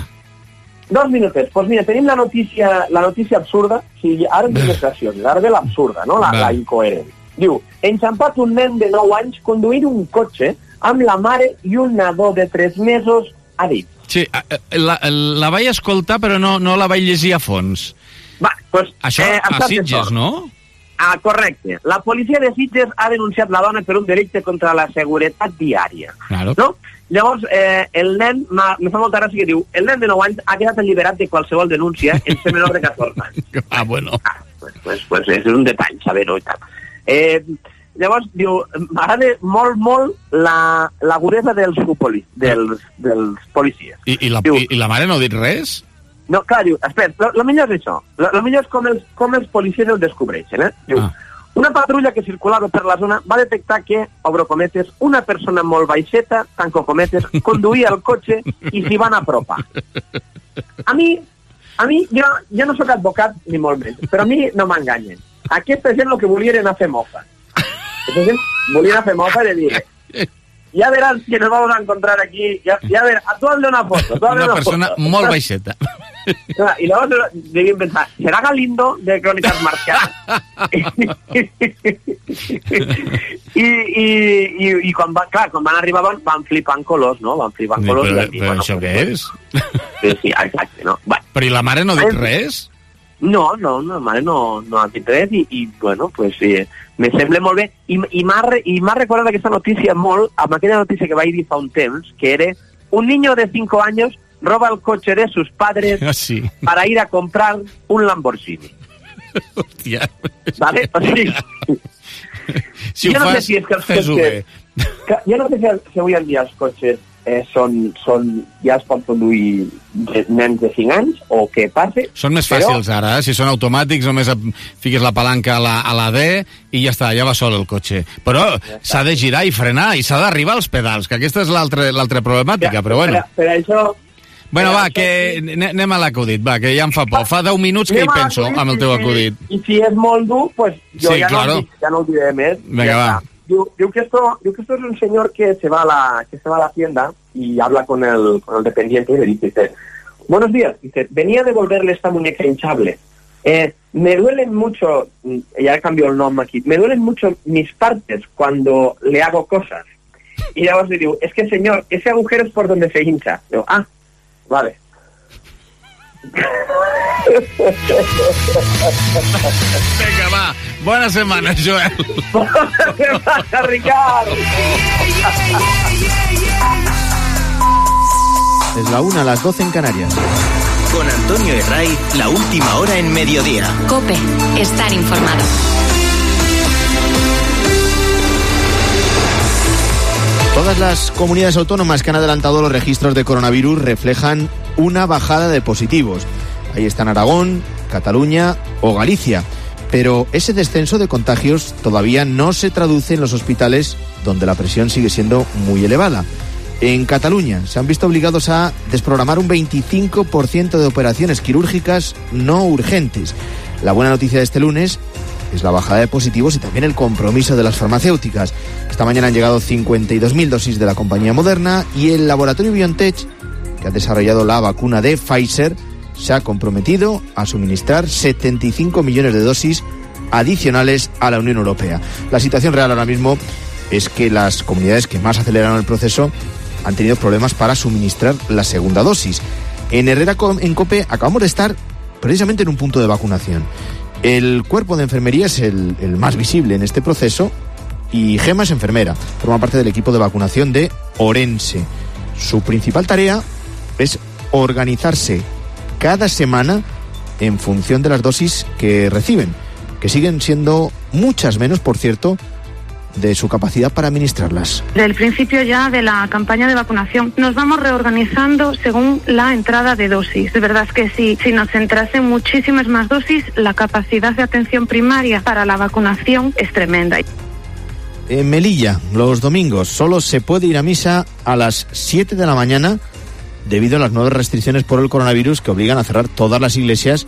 Dos minutets. Doncs pues mira, tenim la notícia, la notícia absurda, sí, ara en les gracioses, ara ve l'absurda, no? La, la incoherent. Diu, enxampat un nen de nou anys conduir un cotxe amb la mare i un nadó de tres mesos a dins. Sí, la, la vaig escoltar, però no, no la vaig llegir a fons. Va, pues, això eh, a Sitges, no? Ah, correcte. La policia de Sitges ha denunciat la dona per un delicte contra la seguretat viària. Claro. No? Llavors, eh, el nen, me fa molta gràcia que diu, el nen de nou anys ha quedat alliberat de qualsevol denúncia en ser menor de catorze anys. Ah, bueno. Ah, pues, pues, pues és un detall, saber-ho i tal. Eh, llavors, diu, m'agrada molt, molt la, l'agudesa dels, dels, dels policies. I, i, la, diu, i, I la mare no ha dit res? No, clar, diu, espera, el millor és això. El millor és com els, com els policies el descobreixen, eh? Diu, ah. Una patrulla que circulava per la zona va detectar que, obro cometes, una persona molt baixeta, tanco cometes, conduïa el cotxe i s'hi van apropar. A mi, a mi, jo, jo no sóc advocat ni molt més, però a mi no m'enganyen. Aquesta gent el que volien era fer mofa. Aquesta gent volien fer mofa i dir, ja verás que nos vamos a encontrar aquí, ya, ya ver, tú hazle una foto. Tú hazle una, una persona foto. Molt baixeta. Y luego debían pensar, ¿será Galindo de Crónicas Marcianas? I, i, i, i quan, va, clar, quan van arribar van, van flipar en colors, no? Van flipar en colors. Però, i, però bueno, això què és? Sí, sí, exacte, no? Bueno. Però i la mare no ha dit res? No, no, la mare no, no ha dit res i, i bueno, pues sí, me sembla molt bé. I, i m'ha recordat aquesta notícia molt amb aquella notícia que vaig dir fa un temps, que era un niño de cinco años roba el coche de sus padres ah, sí. para ir a comprar un Lamborghini. Hòstia. ¿Vale? O sigui, si ho no fas, sé si és que els fes-ho bé. Que, jo no sé si, si avui en dia els cotxes eh, són, són, ja es pot conduir de, nens de cinc anys o què passa. Són més fàcils però... ara, eh? Si són automàtics només fiques la palanca a la, a la D i ja està, ja va sol el cotxe. Però ja s'ha de girar i frenar i s'ha d'arribar als pedals, que aquesta és l'altra l'altra problemàtica, ja, però bueno. Per, per això... Bueno, va, que anem a l'acudit, va, que ja em fa por. Fa deu minuts que hi penso amb el teu acudit. I si és molt dur, pues jo sí, ja, claro. no, ja no el diré més. Venga, va. Diu, diu, que esto, diu que esto es un señor que se va a la, que se va a la tienda y habla con el, con el dependiente y le dice, buenos días, dice, venía a devolverle esta muñeca hinchable. Eh, me duelen mucho, ya cambió el nombre aquí, me duelen mucho mis partes cuando le hago cosas. Y ya os digo, es que señor, ese agujero es por donde se hincha. Digo, ah, vale. Venga, va. Buena semana, Joel. Buena semana, Ricardo. Es la una, a las doce en Canarias. Con Antonio Herray, la última hora en mediodía. COPE, estar informado. Todas las comunidades autónomas que han adelantado los registros de coronavirus reflejan una bajada de positivos. Ahí están Aragón, Cataluña o Galicia. Pero ese descenso de contagios todavía no se traduce en los hospitales, donde la presión sigue siendo muy elevada. En Cataluña se han visto obligados a desprogramar un veinticinco por ciento de operaciones quirúrgicas no urgentes. La buena noticia de este lunes es la bajada de positivos y también el compromiso de las farmacéuticas. Esta mañana han llegado cincuenta y dos mil dosis de la compañía Moderna y el laboratorio BioNTech, que ha desarrollado la vacuna de Pfizer, se ha comprometido a suministrar setenta y cinco millones de dosis adicionales a la Unión Europea. La situación real ahora mismo es que las comunidades que más aceleraron el proceso han tenido problemas para suministrar la segunda dosis. En Herrera, en COPE, acabamos de estar precisamente en un punto de vacunación. El cuerpo de enfermería es el, el más visible en este proceso y Gema es enfermera, forma parte del equipo de vacunación de Orense. Su principal tarea es organizarse cada semana en función de las dosis que reciben, que siguen siendo muchas menos, por cierto, de su capacidad para administrarlas. Del principio ya de la campaña de vacunación nos vamos reorganizando según la entrada de dosis. De verdad es que si, si nos entrasen muchísimas más dosis, la capacidad de atención primaria para la vacunación es tremenda. En Melilla, los domingos, solo se puede ir a misa a las siete de la mañana debido a las nuevas restricciones por el coronavirus que obligan a cerrar todas las iglesias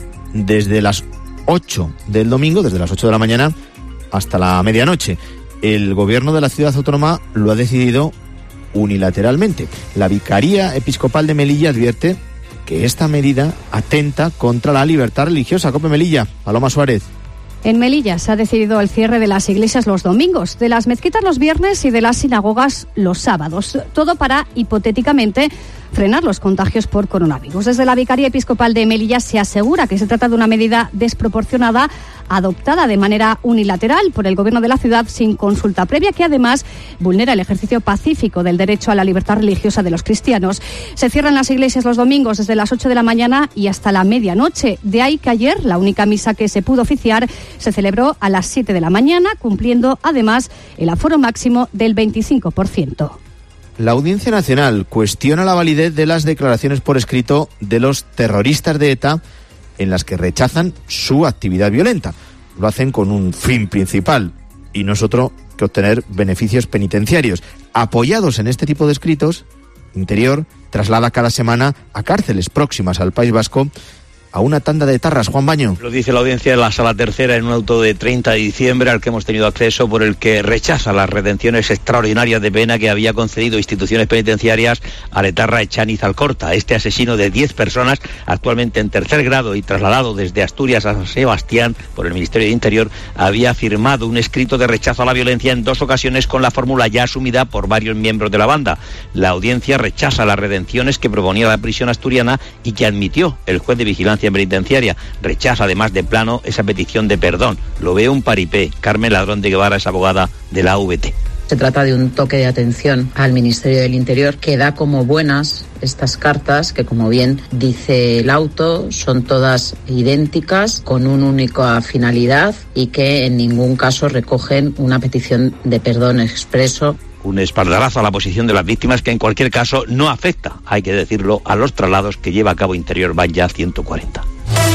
desde las ocho del domingo, desde las ocho de la mañana hasta la medianoche. El gobierno de la ciudad autónoma lo ha decidido unilateralmente. La Vicaría Episcopal de Melilla advierte que esta medida atenta contra la libertad religiosa. COPE Melilla, Paloma Suárez. En Melilla se ha decidido el cierre de las iglesias los domingos, de las mezquitas los viernes y de las sinagogas los sábados. Todo para, hipotéticamente, frenar los contagios por coronavirus. Desde la Vicaría Episcopal de Melilla se asegura que se trata de una medida desproporcionada adoptada de manera unilateral por el gobierno de la ciudad sin consulta previa, que además vulnera el ejercicio pacífico del derecho a la libertad religiosa de los cristianos. Se cierran las iglesias los domingos desde las ocho de la mañana y hasta la medianoche. De ahí que ayer la única misa que se pudo oficiar se celebró a las siete de la mañana, cumpliendo además el aforo máximo del veinticinco por ciento. La Audiencia Nacional cuestiona la validez de las declaraciones por escrito de los terroristas de ETA en las que rechazan su actividad violenta. Lo hacen con un fin principal y no es otro que obtener beneficios penitenciarios. Apoyados en este tipo de escritos, Interior traslada cada semana a cárceles próximas al País Vasco a una tanda de tarras. Juan Baño. Lo dice la audiencia de la Sala Tercera en un auto de treinta de diciembre al que hemos tenido acceso, por el que rechaza las redenciones extraordinarias de pena que había concedido instituciones penitenciarias al etarra Echaniz Alcorta, este asesino de diez personas, actualmente en tercer grado y trasladado desde Asturias a San Sebastián por el Ministerio de Interior, había firmado un escrito de rechazo a la violencia en dos ocasiones con la fórmula ya asumida por varios miembros de la banda. La audiencia rechaza las redenciones que proponía la prisión asturiana y que admitió el juez de vigilancia penitenciaria. Rechaza además de plano esa petición de perdón. Lo ve un paripé. Carmen Ladrón de Guevara es abogada de la A V T. Se trata de un toque de atención al Ministerio del Interior que da como buenas estas cartas que, como bien dice el auto, son todas idénticas, con una única finalidad y que en ningún caso recogen una petición de perdón expreso. Un espaldarazo a la posición de las víctimas que en cualquier caso no afecta, hay que decirlo, a los traslados que lleva a cabo Interior. Van ya ciento cuarenta.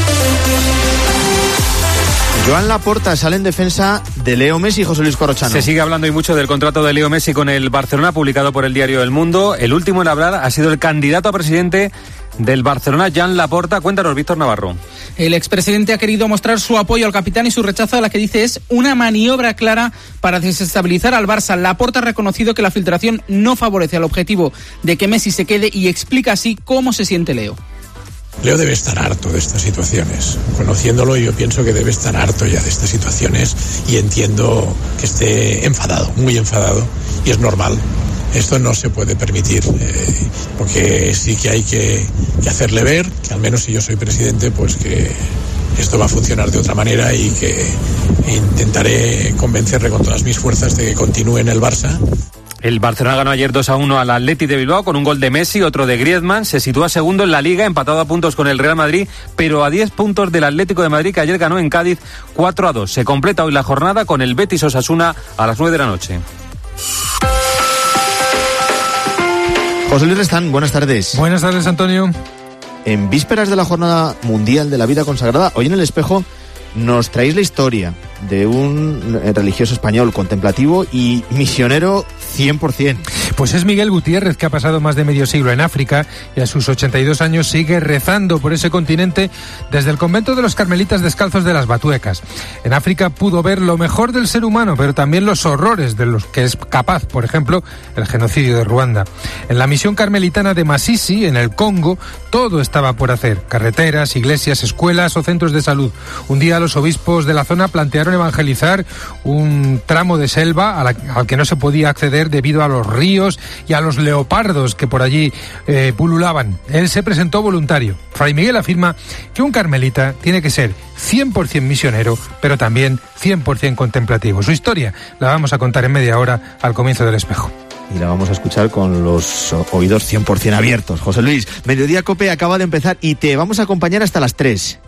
Joan Laporta sale en defensa de Leo Messi y José Luis Corrochano. Se sigue hablando y mucho del contrato de Leo Messi con el Barcelona, publicado por el diario El Mundo. El último en hablar ha sido el candidato a presidente del Barcelona, Joan Laporta. Cuéntanos, Víctor Navarro. El expresidente ha querido mostrar su apoyo al capitán y su rechazo a la que dice es una maniobra clara para desestabilizar al Barça. Laporta ha reconocido que la filtración no favorece al objetivo de que Messi se quede y explica así cómo se siente Leo. Leo debe estar harto de estas situaciones. Conociéndolo, yo pienso que debe estar harto ya de estas situaciones y entiendo que esté enfadado, muy enfadado, y es normal. Esto no se puede permitir, eh, porque sí que hay que, que hacerle ver que al menos si yo soy presidente, pues que esto va a funcionar de otra manera y que intentaré convencerle con todas mis fuerzas de que continúe en el Barça. El Barcelona ganó ayer dos a uno al Athletic de Bilbao con un gol de Messi, otro de Griezmann. Se sitúa segundo en la Liga, empatado a puntos con el Real Madrid, pero a diez puntos del Atlético de Madrid, que ayer ganó en Cádiz cuatro a dos. Se completa hoy la jornada con el Betis Osasuna a las nueve de la noche. José Luis Restán, buenas tardes. Buenas tardes, Antonio. En vísperas de la Jornada Mundial de la Vida Consagrada, hoy en El Espejo nos traéis la historia de un religioso español contemplativo y misionero cien por ciento. Pues es Miguel Gutiérrez, que ha pasado más de medio siglo en África y a sus ochenta y dos años sigue rezando por ese continente desde el convento de los Carmelitas Descalzos de las Batuecas. En África pudo ver lo mejor del ser humano, pero también los horrores de los que es capaz, por ejemplo, el genocidio de Ruanda. En la misión carmelitana de Masisi, en el Congo, todo estaba por hacer: carreteras, iglesias, escuelas o centros de salud. Un día los obispos de la zona plantearon evangelizar un tramo de selva al que no se podía acceder debido a los ríos y a los leopardos que por allí eh, pululaban. Él se presentó voluntario. Fray Miguel afirma que un carmelita tiene que ser cien por ciento misionero, pero también cien por ciento contemplativo. Su historia la vamos a contar en media hora al comienzo del Espejo. Y la vamos a escuchar con los oídos cien por ciento abiertos. José Luis, Mediodía Cope acaba de empezar y te vamos a acompañar hasta las tres.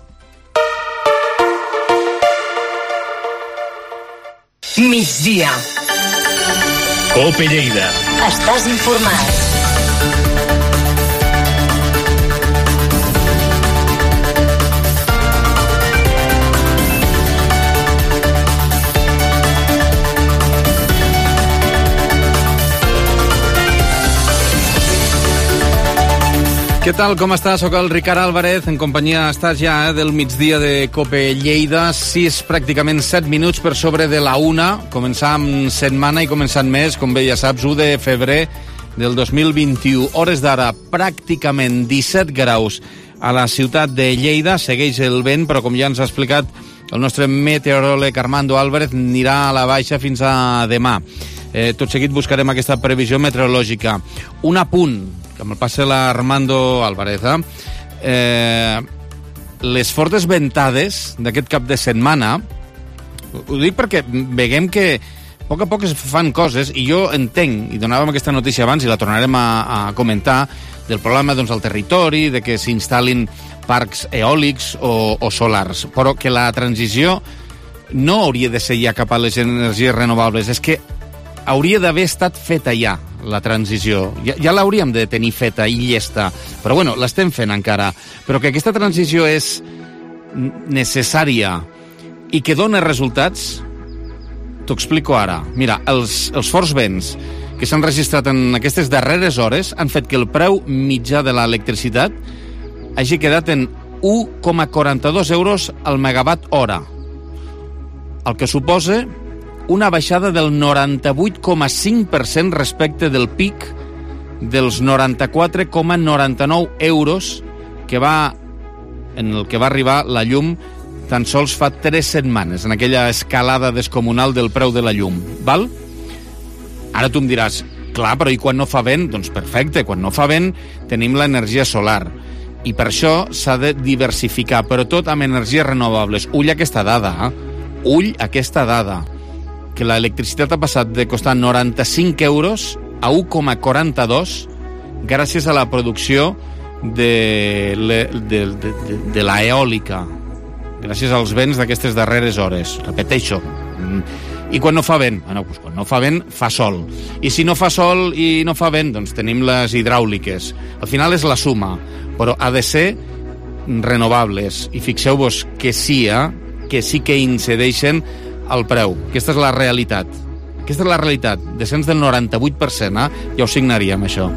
Migdia. Cope Lleida. Estàs informat. Què tal, com estàs? Soc el Ricard Álvarez, en companyia estàs ja eh, del migdia de Cope Lleida, sis, pràcticament set minuts per sobre de la una, començant setmana i començant mes, com bé ja saps, u de febrer del dos mil vint-i-u. Hores d'ara, pràcticament disset graus a la ciutat de Lleida, segueix el vent, però com ja ens ha explicat el nostre meteoròleg Armando Álvarez, anirà a la baixa fins a demà. Eh, tot seguit buscarem aquesta previsió meteorològica. Un apunt, que me'l passa l'Armando Álvarez, eh? Eh, les fortes ventades d'aquest cap de setmana, ho dic perquè veiem que a poc a poc es fan coses, i jo entenc, i donàvem aquesta notícia abans, i la tornarem a, a comentar, del problema doncs, al territori, de que s'instal·lin parcs eòlics o, o solars, però que la transició no hauria de ser ja cap a les energies renovables, és que hauria d'haver estat feta ja, la transició. Ja, ja l'hauríem de tenir feta i llesta, però bueno, l'estem fent encara. Però que aquesta transició és necessària i que dona resultats, t'ho explico ara. Mira, els, els forts vents que s'han registrat en aquestes darreres hores han fet que el preu mitjà de l'electricitat hagi quedat en u coma quaranta-dos euros al megawatt hora, el que suposa una baixada del noranta-vuit coma cinc per cent respecte del pic dels noranta-quatre coma noranta-nou euros que va, en el que va arribar la llum tan sols fa tres setmanes, en aquella escalada descomunal del preu de la llum, val? Ara tu em diràs, clar, però i quan no fa vent? Doncs perfecte, quan no fa vent tenim l'energia solar, i per això s'ha de diversificar, però tot amb energies renovables. Ull aquesta dada, eh? Ull aquesta dada, que l'electricitat ha passat de costar noranta-cinc euros a u coma quaranta-dos gràcies a la producció de, de, de, de, de la eòlica, gràcies als vents d'aquestes darreres hores. Repeteixo. I quan no fa vent? Bueno, doncs quan no fa vent, fa sol. I si no fa sol i no fa vent, doncs tenim les hidràuliques. Al final és la suma, però ha de ser renovables. I fixeu-vos que sí, eh? que sí que incideixen al preu. Aquesta és la realitat. Aquesta és la realitat. Descens del noranta-vuit per cent, eh? Ja ho signaríem, això.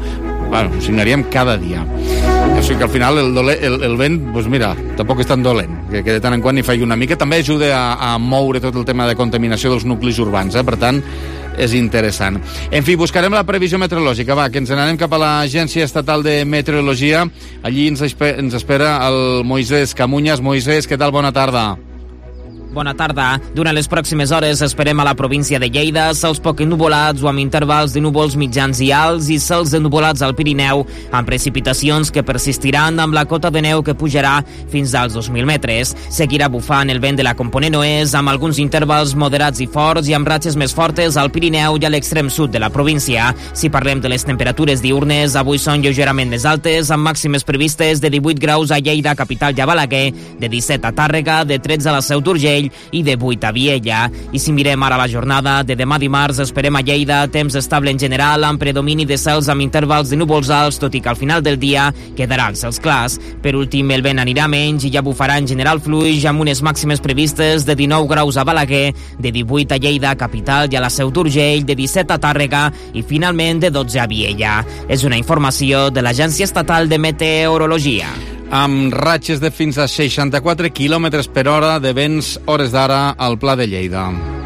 bueno, ho signaríem cada dia. O sigui que al final el, dole, el, el vent, doncs mira, tampoc és tan dolent, que, que de tant en quant hi faci una mica. També ajuda a, a moure tot el tema de contaminació dels nuclis urbans, eh? Per tant, és interessant. En fi, buscarem la previsió meteorològica. Va, que ens n'anem cap a l'Agència Estatal de Meteorologia. Allí ens, ens espera el Moisés Camuñas. Moisés, què tal? Bona tarda. Bona tarda. Durant les pròximes hores esperem a la província de Lleida cels poc ennuvolats o amb intervals de núvols mitjans i alts i cels ennuvolats al Pirineu amb precipitacions que persistiran amb la cota de neu que pujarà fins als dos mil metres. Seguirà bufant el vent de la component oest amb alguns intervals moderats i forts i amb ratxes més fortes al Pirineu i a l'extrem sud de la província. Si parlem de les temperatures diurnes, avui són lleugerament més altes amb màximes previstes de divuit graus a Lleida, capital i a Balaguer, de disset a Tàrrega, de tretze a la Seu d'Urgell i de vuit a Viella. I si mirem ara la jornada, de demà dimarts esperem a Lleida temps estable en general amb predomini de cels amb intervals de núvols alts, tot i que al final del dia quedaran cels clars. Per últim, el vent anirà menys i ja bufarà en general fluix amb unes màximes previstes de dinou graus a Balaguer, de divuit a Lleida, capital i a la Seu d'Urgell, de disset a Tàrrega i finalment de dotze a Viella. És una informació de l'Agència Estatal de Meteorologia. Amb ratxes de fins a seixanta-quatre quilòmetres per hora de vents hores d'ara al Pla de Lleida.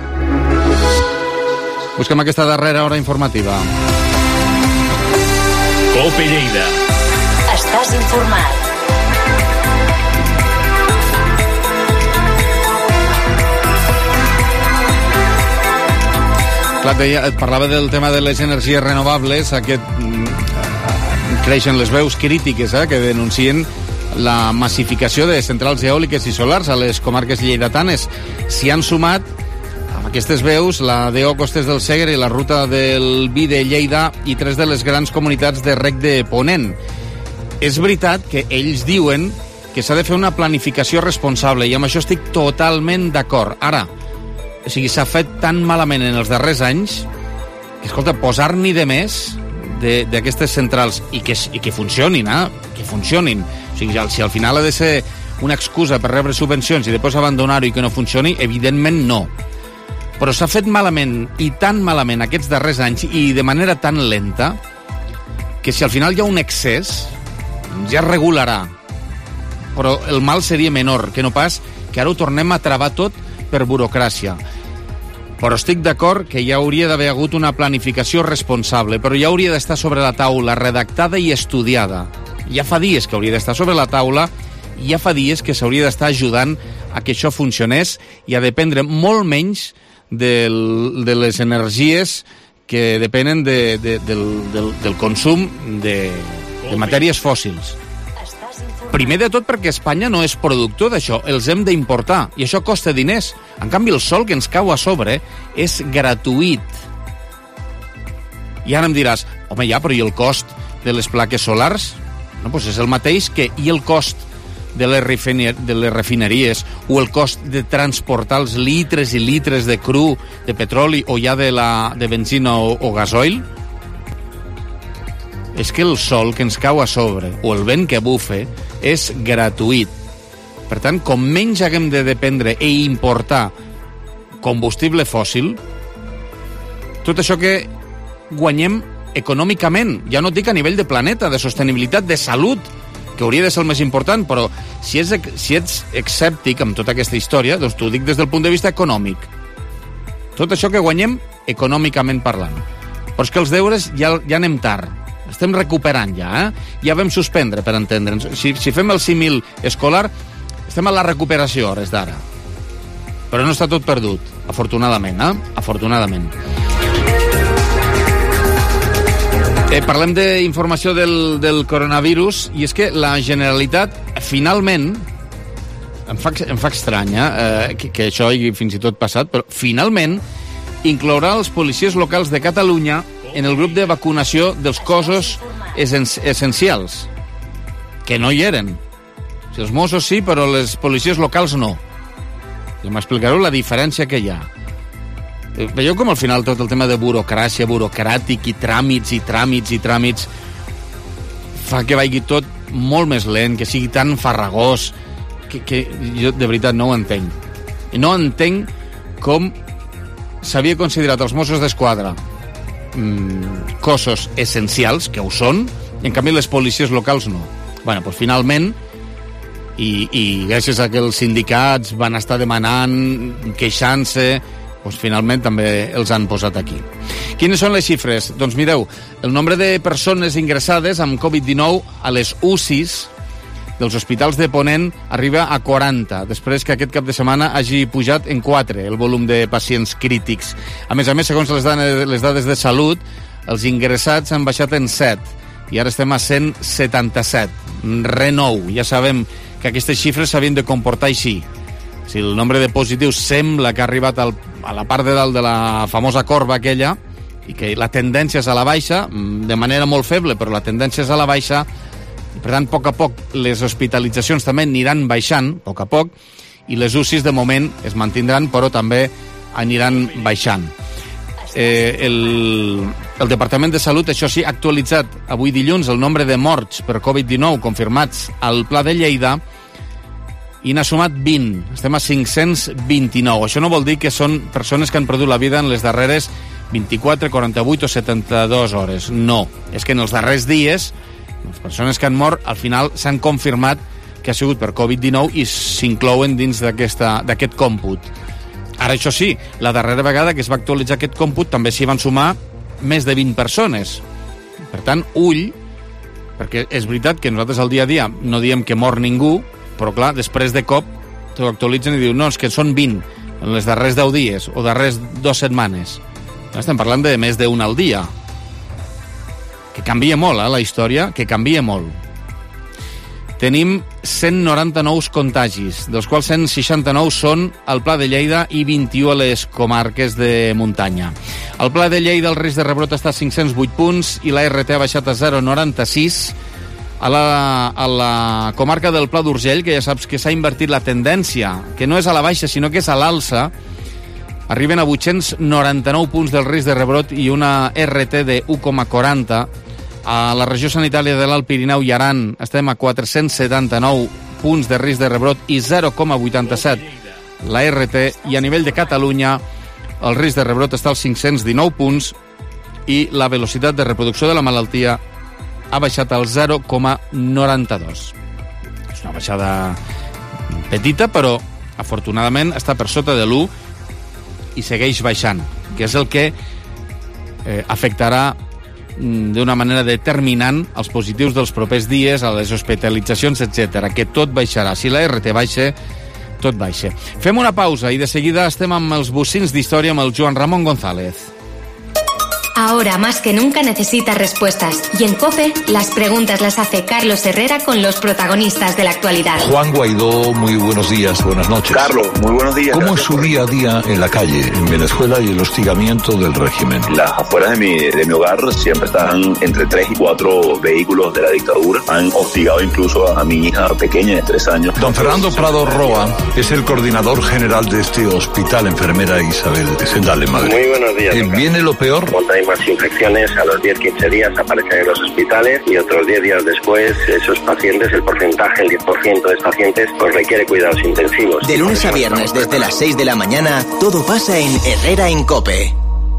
Busquem aquesta darrera hora informativa. Cope Lleida. Estàs informat. Clar, deia, et parlava del tema de les energies renovables, aquest creixen les veus crítiques eh, que denuncien la massificació de centrals eòliques i solars a les comarques lleidatanes. S'hi han sumat amb aquestes veus la D O Costes del Segre i la Ruta del Vi de Lleida i tres de les grans comunitats de reg de Ponent. És veritat que ells diuen que s'ha de fer una planificació responsable i amb això estic totalment d'acord. Ara, o sigui, s'ha fet tan malament en els darrers anys que, escolta, posar-n'hi de més d'aquestes centrals i que, i que funcionin, eh? que funcionin. O sigui, si al final ha de ser una excusa per rebre subvencions i després abandonar-ho i que no funcioni, evidentment no. Però s'ha fet malament i tan malament aquests darrers anys i de manera tan lenta que si al final hi ha un excés ja es regularà. Però el mal seria menor, que no pas que ara ho tornem a travar tot per burocràcia. Però estic d'acord que hi hauria d'haver hagut una planificació responsable, però ja hauria d'estar sobre la taula, redactada i estudiada. Ja fa dies que hauria d'estar sobre la taula i ja fa dies que s'hauria d'estar ajudant a que això funcionés i a dependre molt menys del, de les energies que depenen de, de, del, del, del consum de, de matèries fòssils. Primer de tot perquè Espanya no és productor d'això, els hem d'importar, i això costa diners. En canvi, el sol que ens cau a sobre és gratuït. I ara em diràs, home, ja, però i el cost de les plaques solars? No, doncs és el mateix que i el cost de les, refiner, de les refineries o el cost de transportar els litres i litres de cru, de petroli o ja de, la, de benzina o, o gasoil? És que el sol que ens cau a sobre o el vent que bufe és gratuït. Per tant, com menys haguem de dependre i importar combustible fòssil, tot això que guanyem econòmicament, ja no dic a nivell de planeta, de sostenibilitat, de salut, que hauria de ser el més important, però si ets, si ets escèptic amb tota aquesta història, doncs t'ho dic des del punt de vista econòmic. Tot això que guanyem econòmicament parlant. Però és que els deures ja, ja anem tard. Estem recuperant ja, eh? Ja vam suspendre, per entendre'ns. Si, si fem el símil escolar, estem a la recuperació, a hores d'ara. Però no està tot perdut, afortunadament, eh? Afortunadament. Eh, parlem d'informació del, del coronavirus, i és que la Generalitat, finalment, em fa, em fa estrany, eh? Que, que això hagi fins i tot passat, però finalment inclourà els policies locals de Catalunya en el grup de vacunació dels cossos essencials, que no hi eren. Si els Mossos sí, però les policies locals no. I m'explicareu la diferència que hi ha. Veieu com al final tot el tema de burocràcia, burocràtic i tràmits i tràmits i tràmits fa que vagi tot molt més lent, que sigui tan farragós, que, que jo de veritat no ho entenc. I no entenc com s'havia considerat els Mossos d'Esquadra mm, cossos essencials, que ho són, i en canvi les policies locals no. Bueno, doncs finalment, i, i gràcies a que els sindicats van estar demanant, queixant-se, doncs finalment també els han posat aquí. Quines són les xifres? Doncs mireu, el nombre de persones ingressades amb covid dinou a les U C Is dels hospitals de Ponent arriba a quaranta, després que aquest cap de setmana hagi pujat en quatre el volum de pacients crítics. A més a més, segons les dades, les dades de salut, els ingressats han baixat en set, i ara estem a cent setanta-set. Re nou, ja sabem que aquestes xifres s'havien de comportar així. Si el nombre de positius sembla que ha arribat al, a la part de dalt de la famosa corba aquella, i que la tendència és a la baixa, de manera molt feble, però la tendència és a la baixa, i per tant, a poc a poc, les hospitalitzacions també aniran baixant, a poc a poc, i les U C Is de moment es mantindran, però també aniran baixant. Eh, el, el Departament de Salut, això sí, ha actualitzat avui dilluns el nombre de morts per covid dinou confirmats al Pla de Lleida, i n'ha sumat vint. Estem a cinc-cents vint-i-nou. Això no vol dir que són persones que han perdut la vida en les darreres vint-i-quatre, quaranta-vuit o setanta-dues hores. No. És que en els darrers dies les persones que han mort al final s'han confirmat que ha sigut per covid dinou i s'inclouen dins d'aquest còmput. Ara, això sí, la darrera vegada que es va actualitzar aquest còmput també s'hi van sumar més de vint persones. Per tant, ull, perquè és veritat que nosaltres al dia a dia no diem que mor ningú, però clar, després de cop t'ho actualitzen i diuen, no, és que són vint en les darrers deu dies o darrers dues setmanes. Estem parlant de més d'un al dia. Que canvia molt, eh, la història, que canvia molt. Tenim cent noranta-nou contagis, dels quals cent seixanta-nou són al Pla de Lleida i vint-i-u a les comarques de muntanya. Al Pla de Lleida el risc de rebrot està a cinc-cents vuit punts i la R T ha baixat a zero coma noranta-sis. A la, a la comarca del Pla d'Urgell, que ja saps que s'ha invertit la tendència, que no és a la baixa, sinó que és a l'alça, arriben a vuit-cents noranta-nou punts del risc de rebrot i una R T de u coma quaranta. A la regió sanitària de l'Alt Pirineu i Aran estem a quatre-cents setanta-nou punts de risc de rebrot i zero coma vuitanta-set la R T, i a nivell de Catalunya el risc de rebrot està als cinc-cents dinou punts i la velocitat de reproducció de la malaltia ha baixat al zero coma noranta-dos. És una baixada petita, però afortunadament està per sota de l'u i segueix baixant, que és el que eh, afectarà d'una manera determinant els positius dels propers dies, a les hospitalitzacions, etcètera, que tot baixarà. Si la R T baixa, tot baixa. Fem una pausa i de seguida estem amb els bocins d'història amb el Joan Ramon González. Ahora más que nunca necesitas respuestas. Y en COPE, las preguntas las hace Carlos Herrera con los protagonistas de la actualidad. Juan Guaidó, muy buenos días, buenas noches. Carlos, muy buenos días. ¿Cómo es su día a día en la calle, en Venezuela, y el hostigamiento del régimen? Las afueras de mi, de mi hogar siempre están entre tres y cuatro vehículos de la dictadura. Han hostigado incluso a mi hija pequeña de tres años. Don Fernando Prado Roa es el coordinador general de este hospital, enfermera Isabel Sendal en Madrid. Muy buenos días. Eh, ¿Viene lo peor? Cuando hay más infecciones, a los diez a quince días aparecen en los hospitales y otros diez días después esos pacientes, el porcentaje, el diez por ciento de estos pacientes, pues requiere cuidados intensivos. De lunes a viernes desde las seis de la mañana, todo pasa en Herrera en COPE.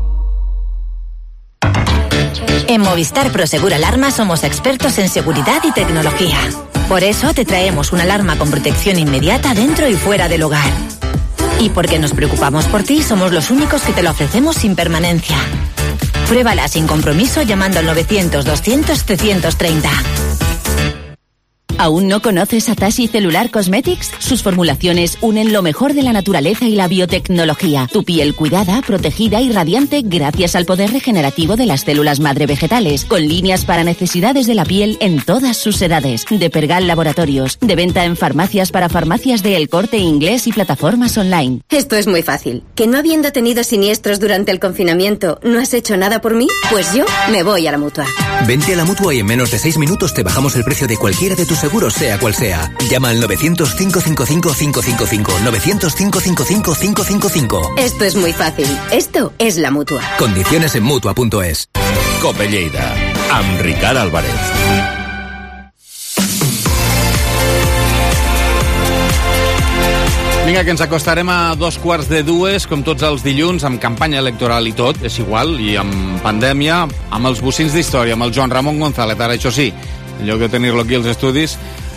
En Movistar Prosegur Alarma somos expertos en seguridad y tecnología. Por eso te traemos una alarma con protección inmediata dentro y fuera del hogar. Y porque nos preocupamos por ti, somos los únicos que te la ofrecemos sin permanencia. Pruébala sin compromiso llamando al novecientos, doscientos, trescientos treinta. ¿Aún no conoces a Tashi Cellular Cosmetics? Sus formulaciones unen lo mejor de la naturaleza y la biotecnología. Tu piel cuidada, protegida y radiante gracias al poder regenerativo de las células madre vegetales, con líneas para necesidades de la piel en todas sus edades. De Pergal Laboratorios, de venta en farmacias para farmacias de El Corte Inglés y plataformas online. Esto es muy fácil. ¿Que no habiendo tenido siniestros durante el confinamiento, no has hecho nada por mí? Pues yo me voy a la Mutua. Vente a la Mutua y en menos de seis minutos te bajamos el precio de cualquiera de tus seguros, sea cual sea. Llama al novecientos, cinco cinco cinco, cinco cinco cinco, novecientos, cinco cinco cinco, cinco cinco cinco. Esto es muy fácil. Esto es la Mutua. Condiciones en Mutua punto es. Cope Lleida, amb Ricard Álvarez. Vinga, que ens acostarem a dos quarts de dues, com tots els dilluns, amb campanya electoral i tot, és igual, i amb pandèmia, amb els bocins d'història, amb el Joan Ramon González. Ara, això sí, en lloc de tenir-lo aquí als estudis,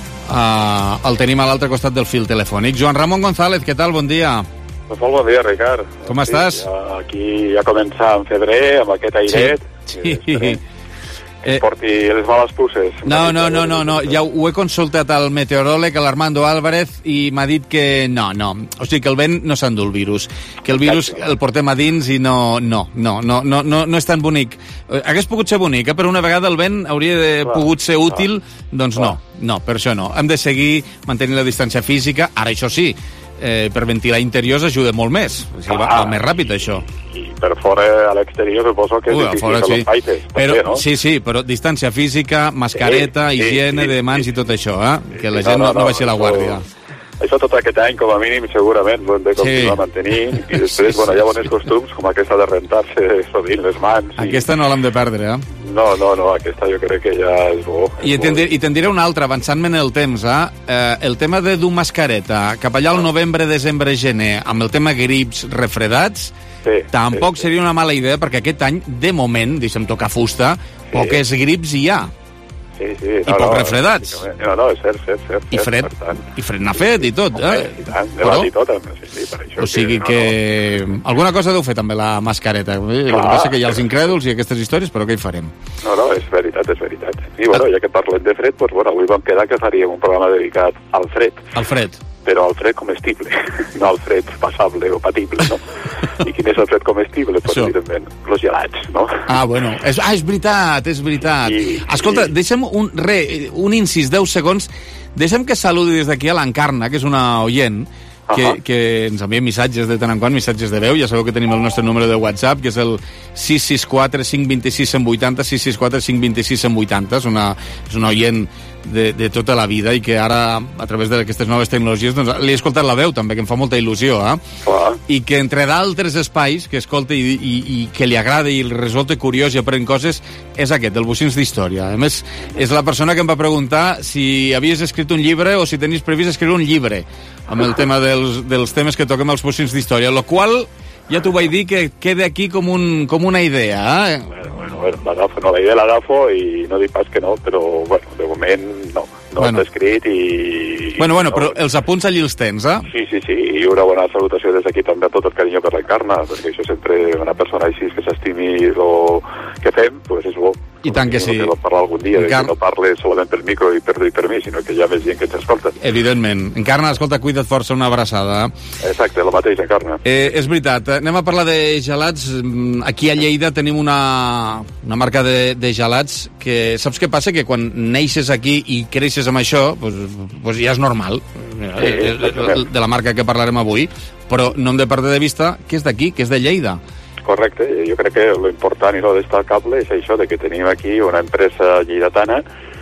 uh, el tenim a l'altre costat del fil telefònic. Joan Ramon González, què tal? Bon dia. Pues molt bon dia, Ricard. Com sí, estàs? Ja, aquí ja comença en febrer, amb aquest airet. Sí, sí. Eh, porti les males puces. No, no, no, no, no, ja ho he consultat al meteoròleg, a l'Armando Álvarez, i m'ha dit que no, no. O sigui, que el vent no s'endú el virus, que el virus el portem a dins i no, no, no, no, no, no, no és tan bonic. Hagués pogut ser bonic, eh? Però una vegada el vent hauria de, clar, pogut ser útil, clar, doncs clar. no, no, per això no. Hem de seguir mantenint la distància física, ara això sí, eh, per ventilar interiors ajuda molt més, o sigui, va, va més ràpid això. I per fora a l'exterior suposo que és Ui, difícil fora, que sí. los paites. Però, també, no? sí, sí, però distància física, mascareta, sí, sí, higiene sí, de mans sí, i tot això, eh? Que la sí, gent no, no, no, no baixi la guàrdia. Això tot aquest any, com a mínim, segurament ho hem de continuar sí. mantenint, i després, sí, bueno, hi ha bones costums, com aquesta de rentar-se sovint les mans. I... Aquesta no l'hem de perdre, eh? No, no, no, aquesta jo crec que ja és bo. I te'n diré, diré una altra, avançant-me en el temps, eh? eh? El tema de dur mascareta, cap allà al novembre, desembre, gener, amb el tema grips, refredats, sí, tampoc sí, seria una mala idea, perquè aquest any, de moment, deixa'm tocar fusta, sí. poques grips hi ha. Sí, sí. I no, poc no, refredats. No, no, és cert, cert, cert. I fred, i fred n'ha fet i tot, eh? I tant, Però... i tot, sí, sí, per això. O sigui que... que... No, no. Alguna cosa deu fer també la mascareta. El que passa que hi ha els incrèduls i aquestes històries, però què hi farem? No, no, és veritat, és veritat. I bueno, ja que parlem de fred, doncs bueno, avui vam quedar que faríem un programa dedicat al fred. Al fred. Però al fred comestible, no al fred passable o patible, no? I quin és el fred comestible? Pues, evidentment, los gelats, no? Ah, bueno, és, ah, és veritat, és veritat. I, Escolta, i... deixa'm un, re, un incís, deu segons, deixa'm que saludi des d'aquí a l'Encarna, que és una oient, que, uh -huh. que ens envia missatges de tant en quant, missatges de veu. Ja sabeu que tenim el nostre número de WhatsApp, que és el sis sis quatre cinc dos sis cent vuitanta, sis sis quatre cinc dos sis cent vuitanta. És una, és una oient de, de tota la vida i que ara, a través d'aquestes noves tecnologies, doncs, li he escoltat la veu també, que em fa molta il·lusió, eh? Uh. I que entre d'altres espais que escolta i, i, i que li agrada i li resulta curiós i aprèn coses, és aquest, del Bocins d'Història. A més, és la persona que em va preguntar si havies escrit un llibre o si tenies previst escriure un llibre amb el tema dels, dels temes que toquem als Bocins d'Història, el qual ja t'ho vaig dir que queda aquí com, un, com una idea, eh? Bueno, bueno, bueno, l'agafo, no, la idea l'agafo i no dic pas que no, però, bueno, de moment no, no bueno. està escrit i... Bueno, bueno, no, però els apunts allí els tens, eh? Sí, sí, sí, i una bona salutació des d'aquí també a tot el carinyo per l'Encarna, perquè això sempre una persona així que s'estimi el que fem, doncs és bo. I tant que sí. No parlar algun dia, Encar... que no parle solament pel micro i per tu i per mi, sinó que hi ha més gent que ens escolta. Evidentment. Encarna, escolta, cuida't força, una abraçada. Exacte, el mateix, Encarna. Eh, és veritat, anem a parlar de gelats. Aquí a Lleida tenim una, una marca de, de gelats que, saps què passa? Que quan neixes aquí i creixes amb això, pues, pues ja és normal, sí, de, de la marca que parlarem avui, però no hem de perdre de vista que és d'aquí, que és de Lleida. Correcte, jo crec que lo important i lo destacable és això, de que tenim aquí una empresa lleidatana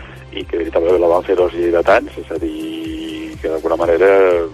i que també la van fer els lleidatans, és a dir, que d'alguna manera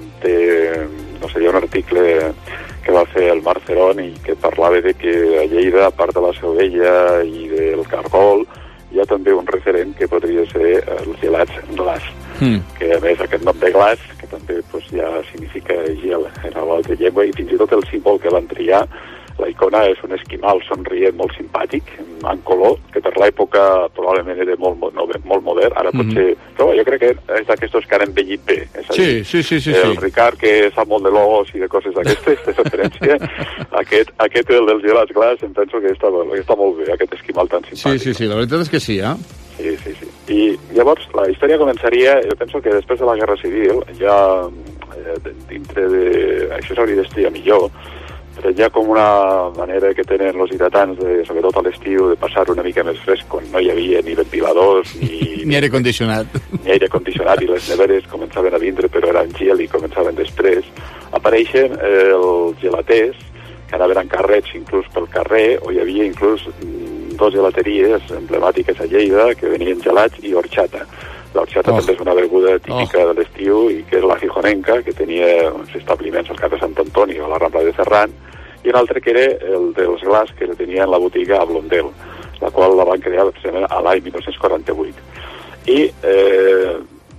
té, no sé, hi ha un article que va fer el Marc Cerón i que parlava de que a Lleida, a part de la Seovella i del Cargol, hi ha també un referent que podria ser els gelats glaç, mm. que a més aquest nom de glaç, que també pues, ja significa gel en l'altra llengua, i fins i tot el símbol que van triar, la icona és un esquimal somrient molt simpàtic, en color, que per l'època probablement era molt, molt, molt modern, ara mm -hmm. potser... Però jo crec que és d'aquestos que han envellit bé. És sí, dir, sí, sí, sí. El sí. Ricard, que sap molt de logos i de coses d'aquestes, de referència, aquest, aquest el dels gelats glaç, em penso que està, que està molt bé, aquest esquimal tan simpàtic. Sí, sí, sí, la veritat és que sí, eh? Sí, sí, sí. I llavors la història començaria, jo penso que després de la Guerra Civil, ja eh, dintre de... Això s'hauria d'estudiar millor, però hi ha com una manera que tenen els lleidatans, de, sobretot a l'estiu, de passar una mica més fresc, quan no hi havia ni ventiladors, ni... ni aire condicionat. Ni aire condicionat, i les neveres començaven a vindre, però eren gel i començaven després. Apareixen eh, els gelaters, que anaven en carrets inclús pel carrer, o hi havia inclús dos gelateries emblemàtiques a Lleida, que venien gelats i horchata. L'horchata oh. també és una beguda típica oh. de l'estiu i que és la gijonenca, que tenia uns establiments al carrer de Sant Antoni o a la Rambla de Ferran, i un altre que era el dels glaç, que tenia en la botiga a Blondel, la qual la van crear precisament a l'any dinou quaranta-vuit. I eh,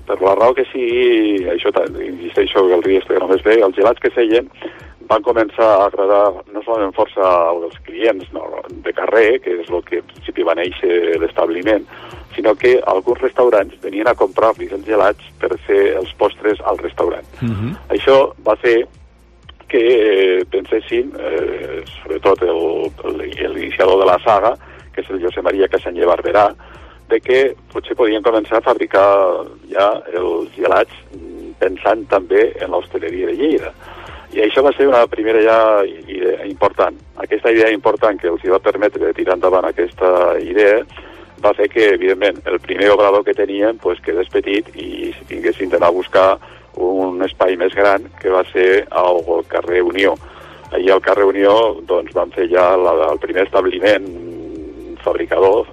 per la raó que sigui, això, insisteixo que el risc que només ve, els gelats que feien van començar a agradar no solament força als clients no, de carrer, que és el que en principi va néixer l'establiment, sinó que alguns restaurants venien a comprar-los els gelats per fer els postres al restaurant. Uh-huh. Això va fer que eh, pensessin, eh, sobretot l'iniciador de la saga, que és el Josep Maria Casanyer Barberà, de que potser podien començar a fabricar ja els gelats pensant també en l'hostaleria de Lleida. I això va ser una primera ja idea important. Aquesta idea important que els va permetre tirar endavant aquesta idea va fer que, evidentment, el primer obrador que tenien pues, quedés petit i si tinguessin d'anar a buscar un espai més gran, que va ser al carrer Unió. Allí al carrer Unió doncs, van fer ja la, el primer establiment fabricador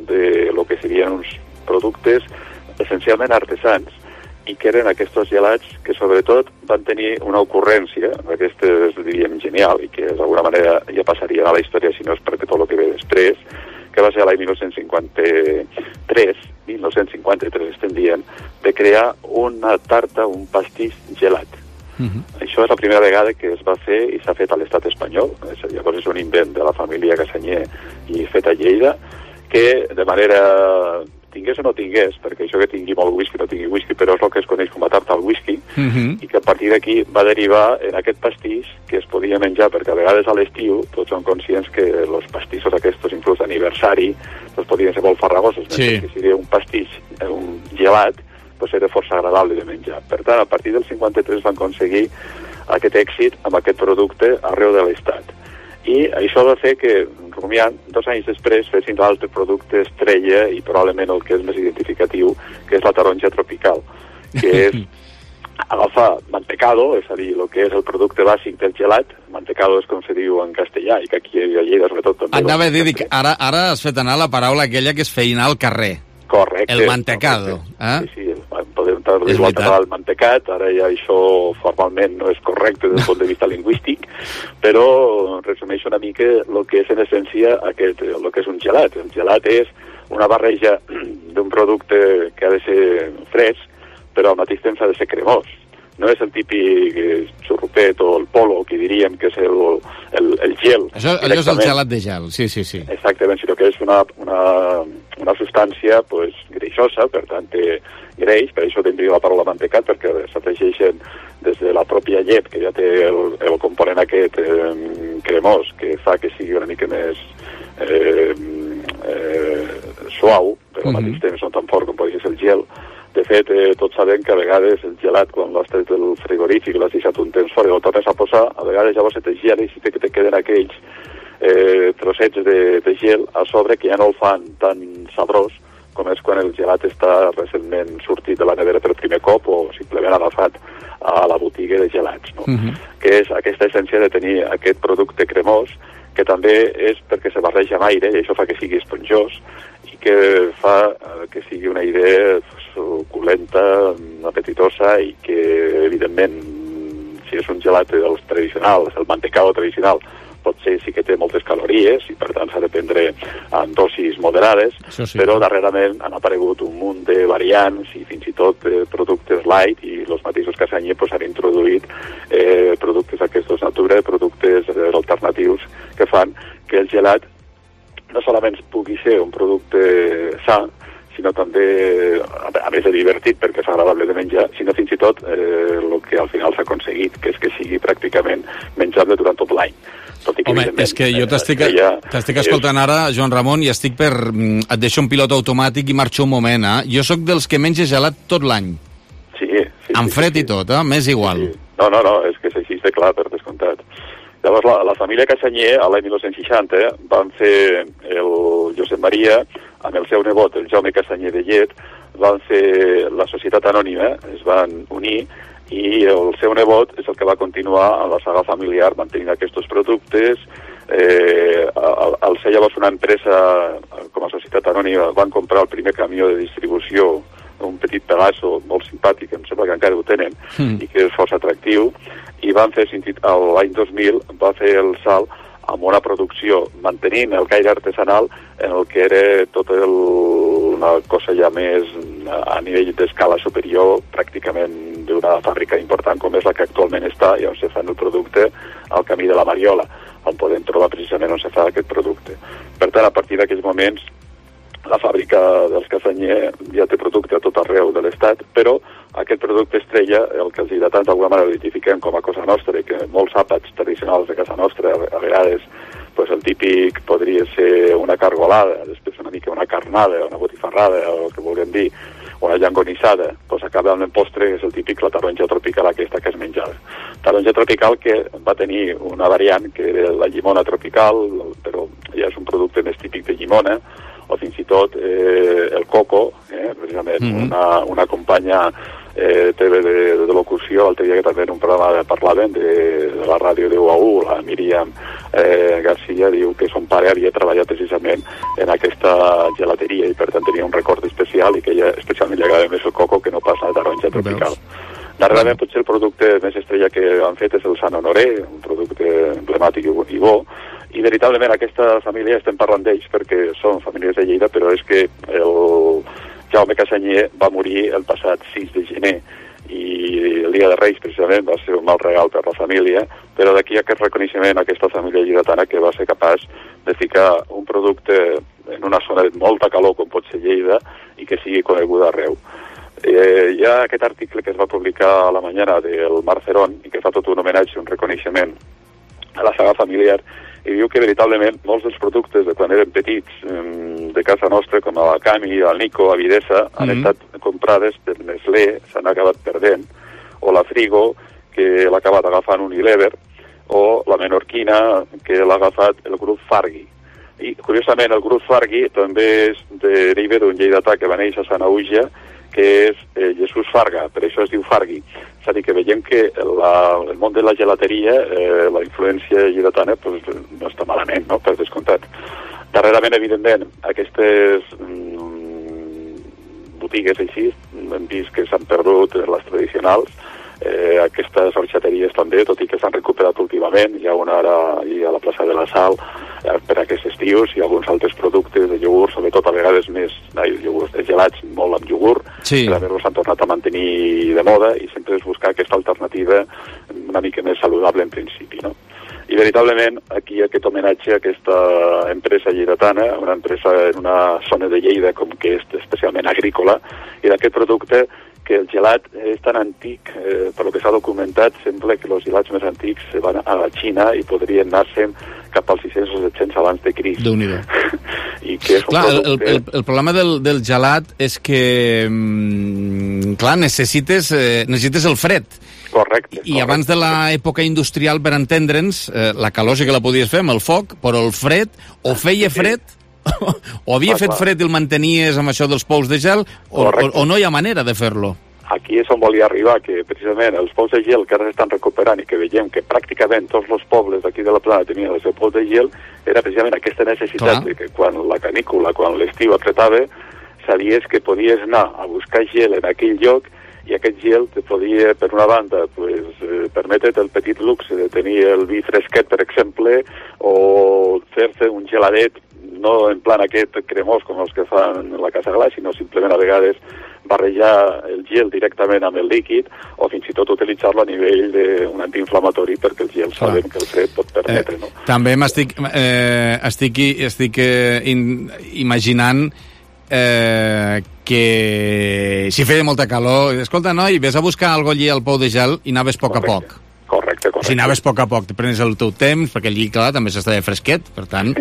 de lo que serien uns productes essencialment artesans i que eren aquests gelats que sobretot van tenir una ocurrència, aquestes diríem genial i que d'alguna manera ja passarien a la història si no és perquè tot el que ve després, que va ser l'any dinou cinquanta-tres, dinou cinquanta-tres estem dient, de crear una tarta, un pastís gelat. Uh-huh. Això és la primera vegada que es va fer i s'ha fet a l'estat espanyol. Llavors és un invent de la família Casanyer i fet a Lleida, que de manera tingués o no tingués, perquè això que tingui molt whisky no tingui whisky, però és el que es coneix com a tarta al whisky, uh-huh. i que a partir d'aquí va derivar en aquest pastís que es podia menjar, perquè a vegades a l'estiu tots són conscients que els pastissos aquests, inclús d'aniversari, doncs podien ser molt farragosos, sí. mentre que si era un pastís, un gelat, doncs era força agradable de menjar. Per tant, a partir del cinquanta-tres van aconseguir aquest èxit amb aquest producte arreu de l'estat. I això va fer que, rumiant, dos anys després fessin l'altre producte estrella i probablement el que és més identificatiu, que és la taronja tropical, que és agafar mantecado, és a dir, el que és el producte bàsic del gelat. Mantecado és com se diu en castellà, i que aquí a Lleida sobretot també... Anava a dir que ara, ara has fet anar la paraula aquella que és feinar al carrer. Correcte. El mantecado. Eh? Sí, sí, podem traduir la paraula mantecat, ara ja això formalment no és correcte des del punt de vista lingüístic, però resumeix una mica el que és en essència aquest, el que és un gelat. El gelat és una barreja d'un producte que ha de ser fresc, però al mateix temps ha de ser cremós. No és el típic xurrupet o el polo, que diríem que és el, el, el gel. Això, allò és el gelat de gel, sí, sí, sí. Exactament, sinó que és una, una, una substància pues, greixosa, per tant té greix, per això tindria la paraula mantecat, perquè s'afegeixen des de la pròpia llet, que ja té el, el component aquest eh, cremós, que fa que sigui una mica més eh, eh, suau, però al mateix temps no tan fort com podria ser el gel. De fet, eh, tots sabem que a vegades el gelat, quan l'has tret del frigorífic i l'has deixat un temps fora i el tornes a posar, a vegades llavors se te gela i si te, te queden aquells eh, trossets de, de gel a sobre que ja no el fan tan sabrós com és quan el gelat està recentment sortit de la nevera per primer cop o simplement agafat a la botiga de gelats, no? Uh-huh. Que és aquesta essència de tenir aquest producte cremós, que també és perquè se barreja amb aire i això fa que sigui esponjós i que fa que sigui una idea suculenta, apetitosa i que, evidentment, si és un gelat dels tradicionals, el mantecado tradicional, potser sí que té moltes calories i, per tant, s'ha de prendre en dosis moderades, sí. Però darrerament han aparegut un munt de variants i fins i tot eh, productes light i els mateixos Casanyer pues, han introduït eh, productes d'aquestos natura, productes eh, alternatius que fan que el gelat no solament pugui ser un producte sa, sinó també, a més de divertit perquè és agradable de menjar, sinó fins i tot eh, el que al final s'ha aconseguit, que és que sigui pràcticament menjable durant tot l'any. Tot i que, home, és que jo t'estic eh, ja escoltant és... ara, Joan Ramon, i estic per... et deixo un pilot automàtic i marxo un moment, eh? Jo sóc dels que menja gelat tot l'any. Sí, sí. Amb fred sí, sí. i tot, eh? M'és igual. Sí, sí. No, no, no, és que és així de clar, per descomptat. Llavors, la, la família Casanyer, a l'any dinou seixanta, eh, van fer el Josep Maria, amb el seu nebot, el Jaume Casanyer de Llet, van fer la societat anònima, es van unir, i el seu nebot és el que va continuar a la saga familiar mantenint aquests productes. Eh, al, al ser llavors una empresa com a societat anònima van comprar el primer camió de distribució, un petit Pegaso molt simpàtic, em sembla que encara ho tenen, mm. i que és força atractiu, i van fer, l'any dos mil, va fer el salt amb una producció mantenint el caire artesanal en el que era tota el, una cosa ja més a nivell d'escala superior pràcticament d'una fàbrica important com és la que actualment està i on se fa el producte al camí de la Mariola, on podem trobar precisament on se fa aquest producte. Per tant, a partir d'aquells moments, la fàbrica dels Cassanyer ja té producte a tot arreu de l'Estat, però aquest producte estrella, el que els lleidatans d'alguna manera l'identifiquem com a cosa nostra, i que molts àpats tradicionals de casa nostra, a vegades pues el típic podria ser una cargolada, després una mica una carnada, una botifarrada, o el que vulguem dir, una llangonissada, doncs acaba amb el postre, que és el típic, la taronja tropical aquesta que es menjava. Taronja tropical que va tenir una variant que era la llimona tropical, però ja és un producte més típic de llimona, o fins i tot eh, el coco, eh, precisament mm-hmm. una, una companya eh, T V de, de locució, l'altre dia que també en un programa parlaven de, de la ràdio de U A U, la Míriam eh, Garcia, diu que son pare havia treballat precisament en aquesta gelateria i per tant tenia un record especial i que ella especialment li agrada més el coco que no pas la taronja tropical. Darrerament potser el producte més estrella que han fet és el Sant Honoré, un producte emblemàtic i bo, i veritablement aquesta família estem parlant d'ells perquè són famílies de Lleida, però és que el Jaume Cassanyer va morir el passat sis de gener i el dia de Reis precisament va ser un mal regal per la família, però d'aquí aquest reconeixement a aquesta família lleidatana que va ser capaç de ficar un producte en una zona de molta calor com pot ser Lleida i que sigui coneguda arreu. Eh, hi ha aquest article que es va publicar a la mañana del Marcerón i que fa tot un homenatge, un reconeixement a la saga familiar i diu que veritablement molts dels productes de quan eren petits de casa nostra, com la Cami, el Nico, Avidesa, mm-hmm. han estat comprades per Nestlé, s'han acabat perdent, o la Frigo, que l'ha acabat agafant Unilever, o la Menorquina, que l'ha agafat el grup Fargui. I, curiosament, el grup Fargui també és deriva d'un lleidatà que va néixer a Sanaüja, que és eh, Jesús Farga, per això es diu Fargui. És a dir, que veiem que la, el món de la gelateria, eh, la influència lleidatana, pues, no està malament, no?, per descomptat. Darrerament, evidentment, aquestes mm, botigues així, hem vist que s'han perdut les tradicionals, eh, aquestes horxateries també, tot i que s'han recuperat últimament, hi ha una ara a la plaça de la Sal, eh, per aquests estius, i alguns altres productes de iogurt, sobretot a vegades més ai, iogurts de gelats, molt amb iogurt, sí. que també s'han tornat a mantenir de moda, i sempre és buscar aquesta alternativa una mica més saludable en principi, no? I veritablement aquí aquest homenatge a aquesta empresa lleidatana, una empresa en una zona de Lleida com que és especialment agrícola, i d'aquest producte que el gelat és tan antic, eh, per lo que s'ha documentat, sembla que els gelats més antics se van a la Xina i podrien anar-se'n cap als sis-cents o set-cents abans de Crist. Déu-n'hi-do. I que és un clar, producte... el, el, el problema del, del gelat és que, mm, clar, necessites, eh, necessites el fred. Correcte. I correcte. Abans de l'època industrial, per entendre'ns, eh, la calor sí que la podies fer amb el foc, però el fred, o feia fred, o havia ah, fet fred i el mantenies amb això dels pous de gel, o, o, o no hi ha manera de fer-lo. Aquí és on volia arribar, que precisament els pous de gel que ara s'estan recuperant i que veiem que pràcticament tots els pobles d'aquí de la plana tenien els seus pous de gel, era precisament aquesta necessitat Clar. de que quan la canícula, quan l'estiu apretava, sabies que podies anar a buscar gel en aquell lloc i aquest gel te podia, per una banda, pues, eh, permetre't el petit luxe de tenir el vi fresquet, per exemple, o fer-se un geladet, no en plan aquest cremós com els que fan la Casa Glas, sinó simplement a vegades barrejar el gel directament amb el líquid o fins i tot utilitzar-lo a nivell d'un antiinflamatori perquè el gel sabem que el fred pot permetre. Eh, no? També m'estic eh, estic, estic eh, in, imaginant eh, que si feia molta calor, escolta, noi, ves a buscar algo allí al pou de gel i anaves a poc a poc. Correcte, correcte. Si anaves a poc a poc, te prenes el teu temps, perquè allí, clar, també s'estava fresquet, per tant...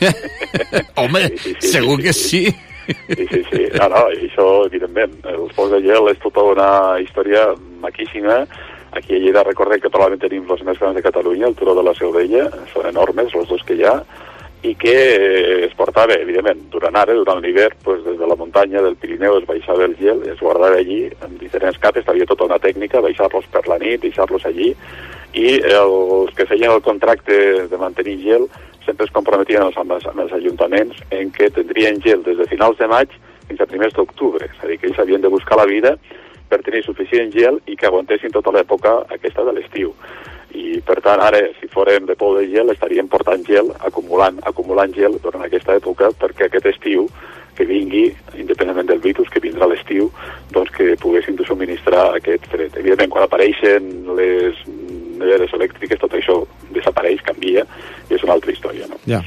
Home, sí, sí, sí, segur sí, que sí. Sí, sí, sí. No, no, i això, evidentment, els pous de gel és tota una història maquíssima. Aquí a Lleida recordem que probablement tenim els més grans de Catalunya, el Turó de la Seu Vella, són enormes els dos que hi ha, i que es portava, evidentment, durant ara, durant l'hivern, pues, des de la muntanya del Pirineu es baixava el gel, es guardava allí en diferents capes, havia tota una tècnica, baixar-los per la nit, deixar-los allí, i els que feien el contracte de mantenir gel sempre es comprometien amb els, amb els ajuntaments en què tindrien gel des de finals de maig fins a primers d'octubre, és a dir, que ells havien de buscar la vida per tenir suficient gel i que aguantessin tota l'època aquesta de l'estiu. I per tant ara si fórem de pou de gel estaríem portant gel, acumulant, acumulant gel durant aquesta època perquè aquest estiu que vingui, independentment del virus, que vindrà a l'estiu, doncs que poguessin subministrar aquest fred. Evidentment, quan apareixen les neveres elèctriques, tot això desapareix, canvia, i és una altra història, no? Ja.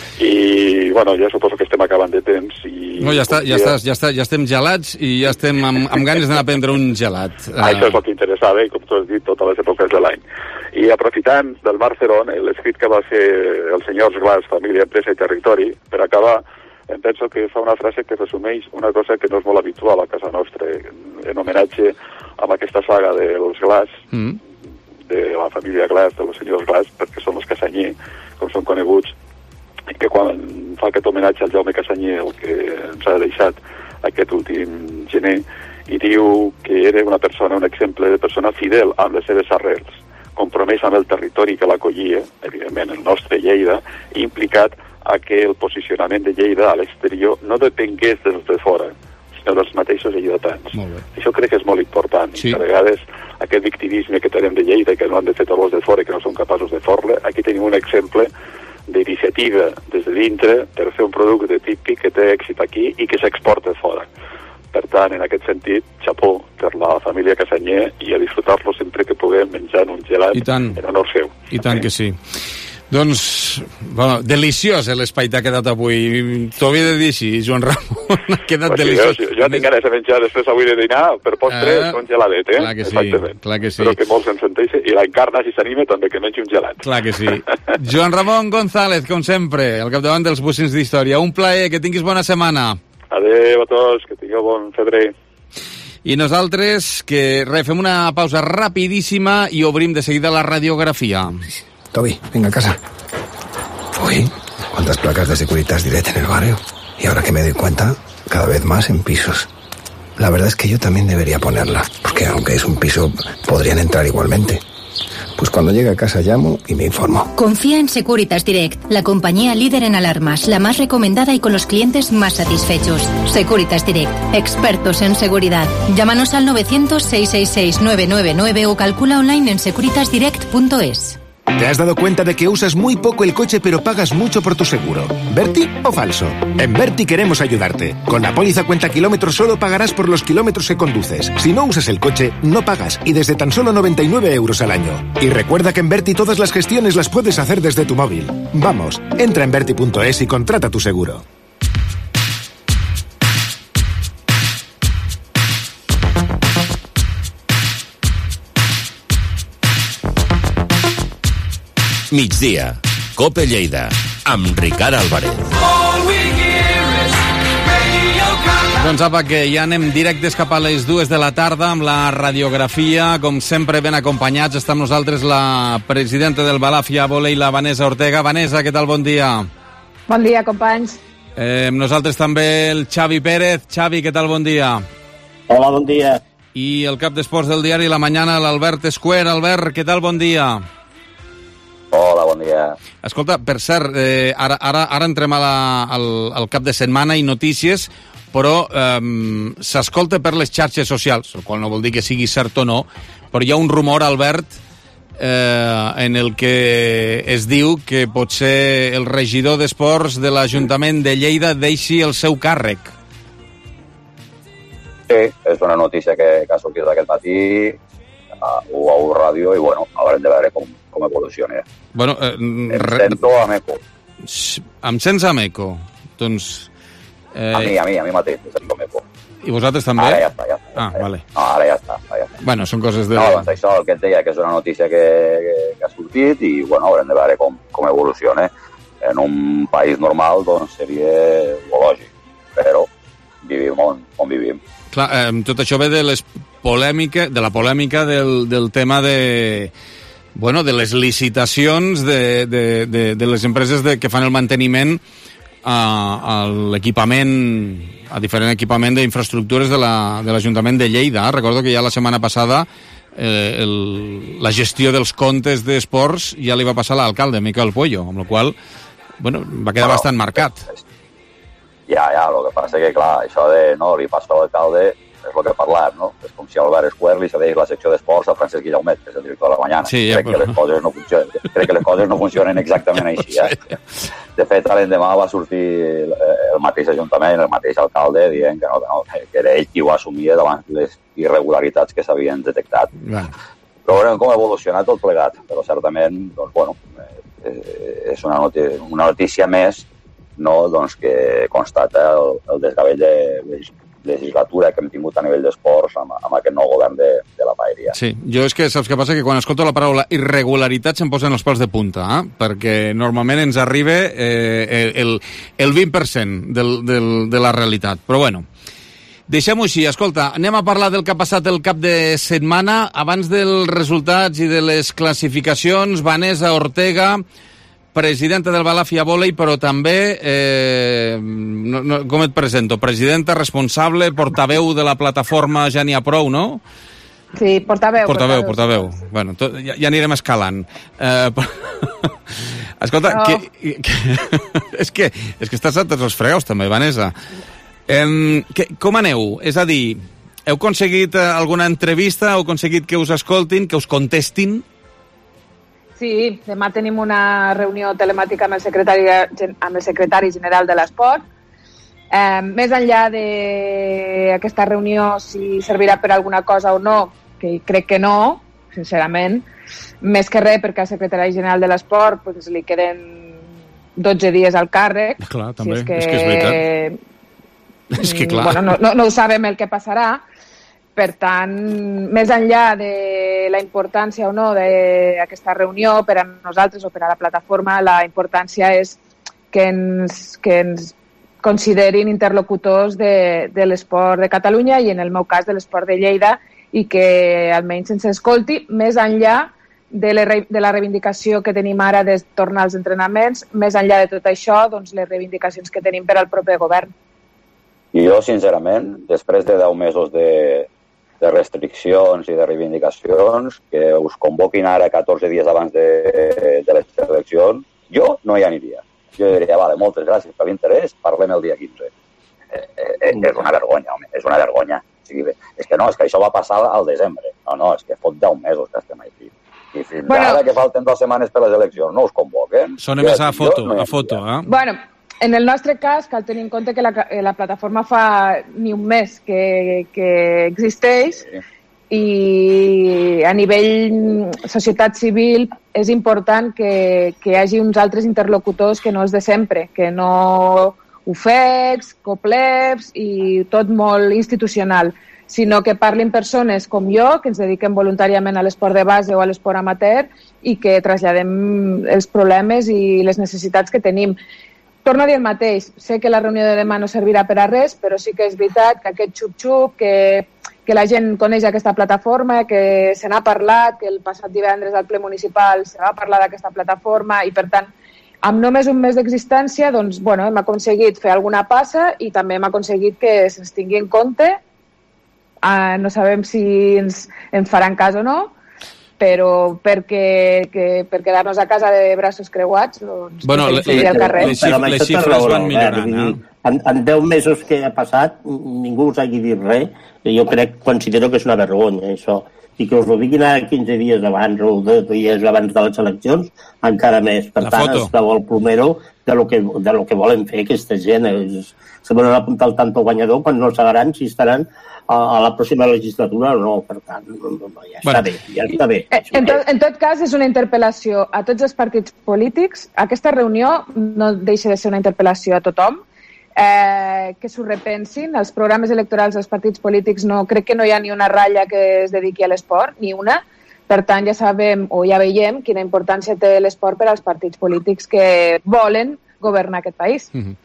I, bueno, ja suposo que estem acabant de temps i... No, ja està, ja, està, ja, està, ja estem gelats i ja estem amb, amb ganes d'anar a prendre un gelat. Ah, això és el que interessava, i com tu has dit, totes les èpoques de l'any. I aprofitant del Barcelona, l'escrit que va fer el senyor Glass, Família, Empresa i Territori, per acabar, em penso que fa una frase que resumeix una cosa que no és molt habitual a casa nostra, en homenatge a aquesta saga dels Glass, mm. de la família Glass, dels senyors Glass, perquè són els Cassanyer, com són coneguts, i que quan fa aquest homenatge al Jaume Cassanyer, el que ens ha deixat aquest últim gener, i diu que era una persona, un exemple de persona fidel amb les seves arrels, compromès amb el territori que l'acollia, evidentment el nostre Lleida, i implicat a que el posicionament de Lleida a l'exterior no depengués dels de fora, sinó dels mateixos lleidatans. Això crec que és molt important. Sí. A vegades aquest victimisme que tenim de Lleida, que no han de fer tots els de fora, que no són capaços de fer-le, aquí tenim un exemple d'iniciativa des de dintre per fer un producte típic que té èxit aquí i que s'exporta fora. Per tant, en aquest sentit, xapó per la família Cassanyer i a disfrutar-lo sempre que puguem menjar un gelat en honor seu. I tant que sí. Doncs, bueno, deliciós eh, l'espai t'ha quedat avui. T'ho havia de dir així, Joan Ramon, ha quedat pues deliciós. Sí, jo, jo tinc ganes de menjar després avui de dinar, per postre, eh, un geladet, eh? Clar que sí, clar que sí. Però que molts se'n senteixen, i l'Encarna, si s'anima, també que mengi un gelat. Clar que sí. Joan Ramon González, com sempre, al capdavant dels Bussins d'Història. Un plaer, que tinguis bona setmana. Adéu a tots, que tingueu bon febrer. I nosaltres, que re, fem una pausa rapidíssima i obrim de seguida la radiografia. Toby, venga a casa. Uy, cuántas placas de Securitas Direct en el barrio. Y ahora que me doy cuenta, cada vez más en pisos. La verdad es que yo también debería ponerla, porque aunque es un piso, podrían entrar igualmente. Pues cuando llegue a casa llamo y me informo. Confía en Securitas Direct, la compañía líder en alarmas, la más recomendada y con los clientes más satisfechos. Securitas Direct, expertos en seguridad. Llámanos al novecientos, seiscientos sesenta y seis, novecientos noventa y nueve o calcula online en securitas direct punto es. ¿Te has dado cuenta de que usas muy poco el coche pero pagas mucho por tu seguro? ¿Verti o falso? En Verti queremos ayudarte. Con la póliza cuenta kilómetros solo pagarás por los kilómetros que conduces. Si no usas el coche, no pagas y desde tan solo noventa y nueve euros al año. Y recuerda que en Verti todas las gestiones las puedes hacer desde tu móvil. Vamos, entra en verti punto es y contrata tu seguro. Migdia, Cope Lleida, amb Ricard Álvarez. Doncs apa, que ja anem directes cap a les dues de la tarda amb la radiografia, com sempre ben acompanyats. Està amb nosaltres la presidenta del Balàfia Volei, la Vanessa Ortega. Vanessa, què tal? Bon dia. Bon dia, companys. Eh, nosaltres també el Xavi Pérez. Xavi, què tal? Bon dia. Hola, bon dia. I el cap d'esports del diari La Mañana, l'Albert Escuer. Albert, què tal? Bon dia. Hola, bon dia. Escolta, per cert, eh, ara, ara, ara entrem a la, al, al cap de setmana i notícies, però eh, s'escolta per les xarxes socials, el qual no vol dir que sigui cert o no, però hi ha un rumor, Albert, eh, en el que es diu que potser el regidor d'Esports de l'Ajuntament de Lleida deixi el seu càrrec. Sí, és una notícia que, que ha sortit aquest matí a U A U Ràdio i, bueno, haurem de veure com, com evoluciona. Bueno, eh, em sento amb eco. Em sents amb eco? Doncs... Eh... A mi, a mi, a mi mateix, em sento amb eco. I vosaltres també? Ara ja està, ja està. Ah, ja. vale. No, ara ja està, ara ja està. Bueno, són coses de... No, doncs això, el que et deia, que és una notícia que, que, que ha sortit i, bueno, haurem de veure com, com evoluciona. En un país normal, doncs, seria lògic, però vivim on, on vivim. Clar, eh, tot això ve de les polèmica, de la polèmica del, del tema de, bueno, de les licitacions de, de, de, de les empreses de, que fan el manteniment a, a l'equipament, a diferent equipament d'infraestructures de l'Ajuntament de, de Lleida. Recordo que ja la setmana passada eh, el, la gestió dels comptes d'esports ja li va passar a l'alcalde, Miquel Puello, amb la qual bueno, va quedar bueno, bastant marcat. Ja, ja, el que passa que, clar, això de, no, li passa a l'alcalde és el que he parlat, no? És com si a Albert Escuer li cedeix la secció d'esports a Francesc Guillaumet, que és el director de La Mañana. Sí, ja, crec, però... que les coses no funcionen, crec que les coses no funcionen exactament així, eh? De fet, l'endemà va sortir el mateix Ajuntament, el mateix alcalde, dient que no, que, no, que era ell qui ho assumia davant les irregularitats que s'havien detectat. Clar. Però veurem com evoluciona tot plegat, però certament, doncs, bueno, eh, és una notícia, una notícia més, no, doncs, que constata el, el desgavell de legislatura que hem tingut a nivell d'esports amb, amb aquest nou govern de, de la Paeria. Sí, jo és que saps què passa? Que quan escolto la paraula irregularitat se'm posen els pals de punta, eh? Perquè normalment ens arriba eh, el, el vint per cent del, del, de la realitat. Però bueno, deixem-ho així. Escolta, anem a parlar del que ha passat el cap de setmana. Abans dels resultats i de les classificacions, Vanessa Ortega, presidenta del Balàfia Vòlei, però també, eh, no, no, com et presento? Presidenta, responsable, portaveu de la plataforma Ja n'hi ha prou, no? Sí, portaveu. Portaveu, portaveu. portaveu. Bueno, tot, ja, ja anirem escalant. Eh, escolta, no. que, que, és, que, és que estàs a tots els fregaus també, Vanessa. Eh, que, com aneu? És a dir, heu aconseguit alguna entrevista, heu aconseguit que us escoltin, que us contestin? Sí, demà tenim una reunió telemàtica amb el secretari, amb el secretari general de l'Esport. Eh, més enllà d'aquesta reunió, si servirà per alguna cosa o no, que crec que no, sincerament, més que res perquè al secretari general de l'Esport pues, li queden dotze dies al càrrec. Clar, també, si és, que, és que és veritat. És que clar. Bueno, no, no, no ho sabem el que passarà. Per tant, més enllà de la importància o no d'aquesta reunió per a nosaltres o per a la plataforma, la importància és que ens, que ens considerin interlocutors de, de l'esport de Catalunya i en el meu cas de l'esport de Lleida i que almenys ens escolti més enllà de, la, de la reivindicació que tenim ara de tornar als entrenaments, més enllà de tot això, doncs les reivindicacions que tenim per al proper govern. I jo, sincerament, després de deu mesos de de restriccions i de reivindicacions, que us convoquin ara catorze dies abans de, de les eleccions, jo no hi aniria. Jo diria, vale, moltes gràcies per l'interès, parlem el dia quinze. Eh, eh, és una vergonya, home, és una vergonya. O sigui, és que no, és que això va passar al desembre. No, no, és que fot deu mesos que estem aquí. I fins bueno, ara que falten dues setmanes per les eleccions, no us convoquen. Són més a foto, no a foto, eh? Bueno, en el nostre cas, cal tenir en compte que la, la plataforma fa ni un mes que, que existeix sí. I a nivell societat civil és important que, que hi hagi uns altres interlocutors que no els de sempre, que no ufecs, coplebs i tot molt institucional, sinó que parlin persones com jo, que ens dediquem voluntàriament a l'esport de base o a l'esport amateur i que traslladem els problemes i les necessitats que tenim. Torno a dir el mateix, sé que la reunió de demà no servirà per a res, però sí que és veritat que aquest xup-xup, que, que la gent coneix aquesta plataforma, que se n'ha parlat, que el passat divendres al ple municipal se va parlar d'aquesta plataforma i, per tant, amb només un mes d'existència, doncs, bueno, hem aconseguit fer alguna passa i també hem aconseguit que se'ns tingui en compte. Uh, no sabem si ens, ens faran cas o no, però perquè que, per quedar-nos a casa de braços creuats doncs bueno, le, le, al carrer. Les, xif les xifres van millorant, eh? En, en deu mesos que ha passat ningú us hagi dit res, jo crec, considero que és una vergonya això, i que us ho diguin ara quinze dies abans o deu dies abans de les eleccions encara més, per la tant foto. Es veu el plomero de lo que, de lo que volen fer aquesta gent, és, se volen apuntar el tanto guanyador quan no sabran si estaran a, a la pròxima legislatura o no, per tant, ja està bueno. bé, ja està bé. En tot, en tot cas, és una interpel·lació a tots els partits polítics. Aquesta reunió no deixa de ser una interpel·lació a tothom, eh, que s'ho repensin. Els programes electorals dels partits polítics no, crec que no hi ha ni una ratlla que es dediqui a l'esport, ni una. Per tant, ja sabem o ja veiem quina importància té l'esport per als partits polítics que volen governar aquest país. Mm-hmm.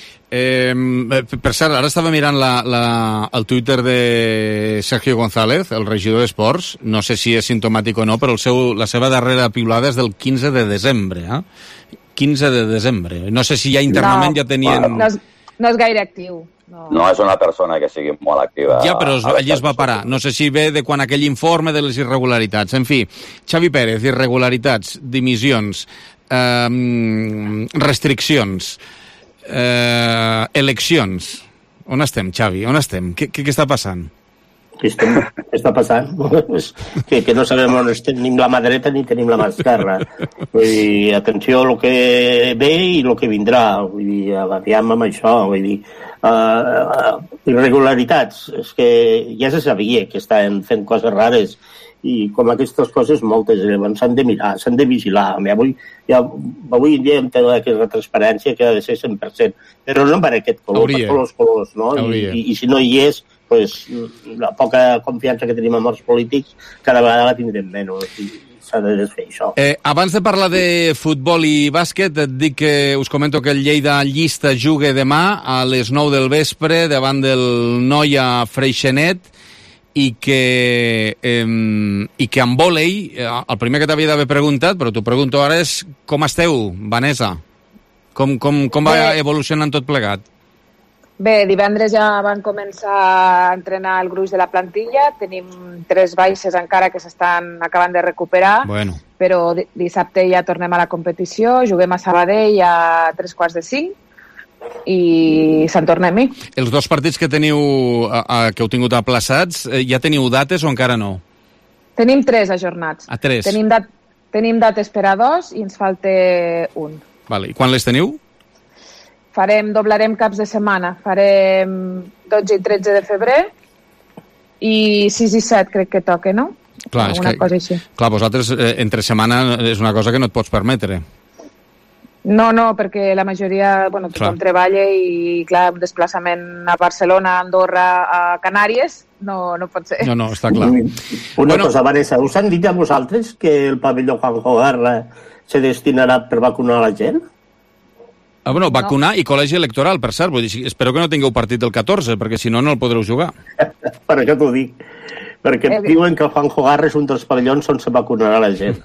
Eh, per cert, ara estava mirant la, la, el Twitter de Sergio González, el regidor d'Esports. No sé si és simptomàtic o no, però el seu, la seva darrera piulada és del quinze de desembre. Eh? quinze de desembre. No sé si ja internament no, ja tenien... No és, no és gaire actiu. No. no és una persona que sigui molt activa. Ja, però es, allí es va parar. No sé si ve de quan aquell informe de les irregularitats. En fi, Xavi Pérez, irregularitats, dimissions, eh, restriccions, eh, eleccions. On estem, Xavi? On estem? Què, què, què està passant? Estem, està passant que, que no sabem on tenim la mà dreta ni tenim la mà esquerra. Vull dir, atenció a lo que ve i lo que vindrà. Vull dir, aviam amb això. Vull dir, uh, uh, irregularitats. És que ja se sabia que estaven fent coses rares i com aquestes coses moltes s'han de mirar, s'han de vigilar. Avui, ja, avui en dia hem tenit aquesta transparència que ha de ser cent per cent, però no per aquest color, Hauria. per tots els colors, no? I, i, i si no hi és, pues, la poca confiança que tenim en els polítics cada vegada la tindrem menys i s'ha de desfer això. Eh, abans de parlar de futbol i bàsquet, et dic que us comento que el Lleida Llista juga demà a les nou del vespre davant del Noia Freixenet i que, eh, i que en vòlei, eh, el primer que t'havia d'haver preguntat, però t'ho pregunto ara, és com esteu, Vanessa? Com, com, com va Bé. evolucionant tot plegat? Bé, divendres ja van començar a entrenar el gruix de la plantilla, tenim tres baixes encara que s'estan acabant de recuperar, bueno. però dissabte ja tornem a la competició, juguem a Sabadell a tres quarts de cinc, i se'n tornem-hi. Els dos partits que teniu a, a, que heu tingut aplaçats, eh, ja teniu dates o encara no? Tenim tres ajornats. A tres? Tenim, dat tenim dates per a dos i ens falta un. Vale. I quan les teniu? Farem, doblarem caps de setmana. Farem dotze i tretze de febrer i sis i set crec que toca, no? Clar, una és que, cosa així. Clar, vosaltres eh, entre setmana és una cosa que no et pots permetre. No, no, perquè la majoria, bueno, tothom clar. treballa i, clar, un desplaçament a Barcelona, a Andorra, a Canàries, no, no pot ser. No, no, està clar. Una bueno, cosa, Vanessa, us han dit a vosaltres que el pavelló Juanjo Garra se destinarà per vacunar la gent? Ah, bueno, vacunar no. I col·legi electoral, per cert. Vull dir, espero que no tingueu partit del catorze, perquè si no, no el podreu jugar. Per això t'ho dic. Perquè eh, diuen que el Juanjo Garra és un dels pavellons on se vacunarà la gent.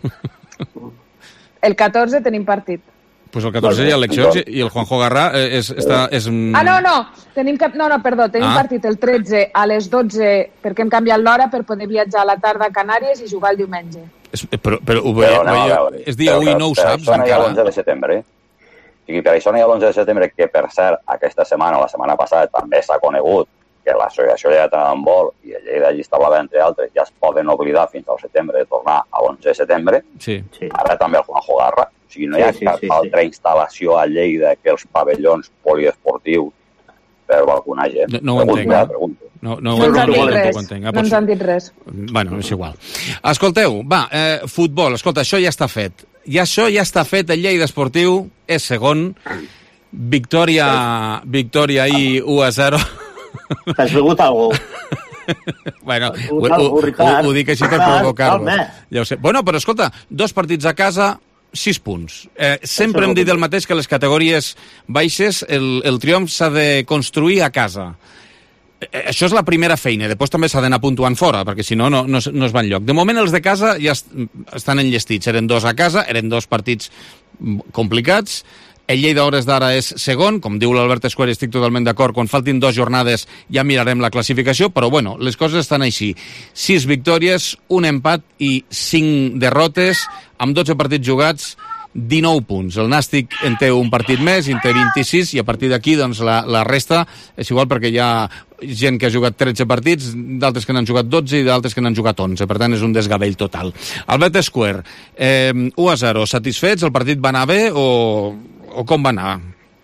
El catorze tenim partit. Pues el catorze hi ha eleccions i el Juanjo Garra és... Està, és... Ah, no, no, tenim cap... no, no, perdó, tenim ah. partit el tretze a les dotze perquè hem canviat l'hora per poder viatjar a la tarda a Canàries i jugar el diumenge. És, però, però ho veieu, però no, veieu, és dia u i no ho saps encara. Això l'onze de setembre. O sigui, per això no hi ha l'onze de setembre, que per cert, aquesta setmana o la setmana passada també s'ha conegut que l'associació Lleidatana d'handbol i el Lleida Llista Blava, entre altres, ja es poden oblidar fins al setembre de tornar a l'onze de setembre. Sí. Sí. Ara també el Juanjo Garra. O sigui, no hi ha sí, sí, cap sí, altra sí. instal·lació a Lleida que els pavellons poliesportius per vacunar gent. No, no ho entenc. No, no, no, no, no, no, res. no, no ens han dit res. Bueno, és igual. Escolteu, va, eh, futbol, escolta, això ja està fet. I això ja està fet, el Lleida Esportiu és segon. Victòria, victòria ahir u a zero. T'has begut alguna cosa? Bueno, ho, ho, ho, ho dic així per provocar-vos. Ja ho sé. Bueno, però escolta, dos partits a casa, sis punts. Eh, sempre hem dit el mateix, que les categories baixes el, el triomf s'ha de construir a casa. Eh, això és la primera feina, després també s'ha d'anar puntuant fora, perquè si no, no, no, no es va enlloc. De moment els de casa ja est estan enllestits, eren dos a casa, eren dos partits complicats. El Lleida a hores d'ara és segon, com diu l'Albert Escuer, estic totalment d'acord, quan faltin dues jornades ja mirarem la classificació, però bueno, les coses estan així. Sis victòries, un empat i cinc derrotes, amb dotze partits jugats, dinou punts. El Nàstic en té un partit més, en té vint-i-sis, i a partir d'aquí doncs, la, la resta és igual, perquè hi ha gent que ha jugat tretze partits, d'altres que n'han jugat dotze i d'altres que n'han jugat onze. Per tant, és un desgavell total. Albert Escuer, eh, u a zero, satisfets? El partit va anar bé o, o com va anar?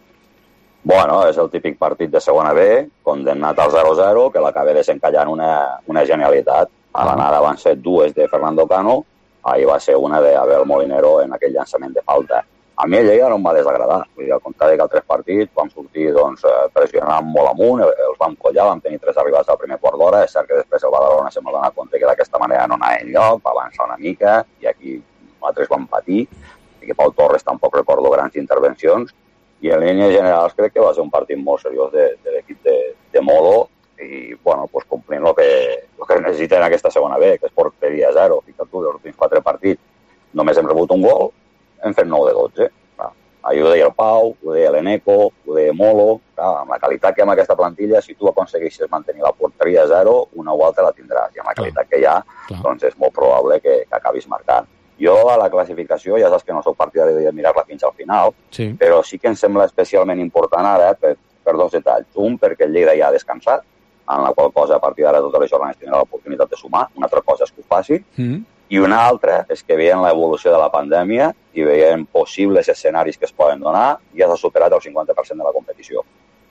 Bueno, és el típic partit de segona B, condemnat al zero a zero, que l'acaba desencallant una, una genialitat. A l'anada van ser dues de Fernando Cano, ahir va ser una d'Abel Molinero en aquell llançament de falta. A mi el Lleida no em va desagradar. Vull dir, al contrari que altres partits, vam sortir doncs, pressionant molt amunt, els vam collar, vam tenir tres arribats al primer quart d'hora. És cert que després el Badalona se'm va donar compte que d'aquesta manera no anava enlloc, va avançar una mica, i aquí nosaltres vam patir. I que Pau Torres tampoc recordo grans intervencions. I en línies generals crec que va ser un partit molt seriós de, de l'equip de, de Molo, i bueno, pues complint el que, el que necessiten aquesta segona B, que és porteria a zero. Fica't tu, dels últims quatre partits només hem rebut un gol, hem fet nou de dotze. Clar. Ahir ho deia el Pau, ho deia l'Eneco, ho deia Molo. Clar, amb la qualitat que hi ha en aquesta plantilla, si tu aconsegueixes mantenir la porteria a zero, una o altra la tindràs. I amb la qualitat que hi ha, Clar. doncs és molt probable que, que acabis marcant. Jo a la classificació, ja saps que no soc partidari de mirar-la fins al final, sí. però sí que em sembla especialment important ara per, per dos detalls. Un, perquè el Lleida ja ha descansat, en la qual cosa a partir d'ara totes les jornades tindran l'oportunitat de sumar. Una altra cosa és que ho faci. Mm. I una altra és que veient l'evolució de la pandèmia i veient possibles escenaris que es poden donar, ja s'ha superat el cinquanta per cent de la competició.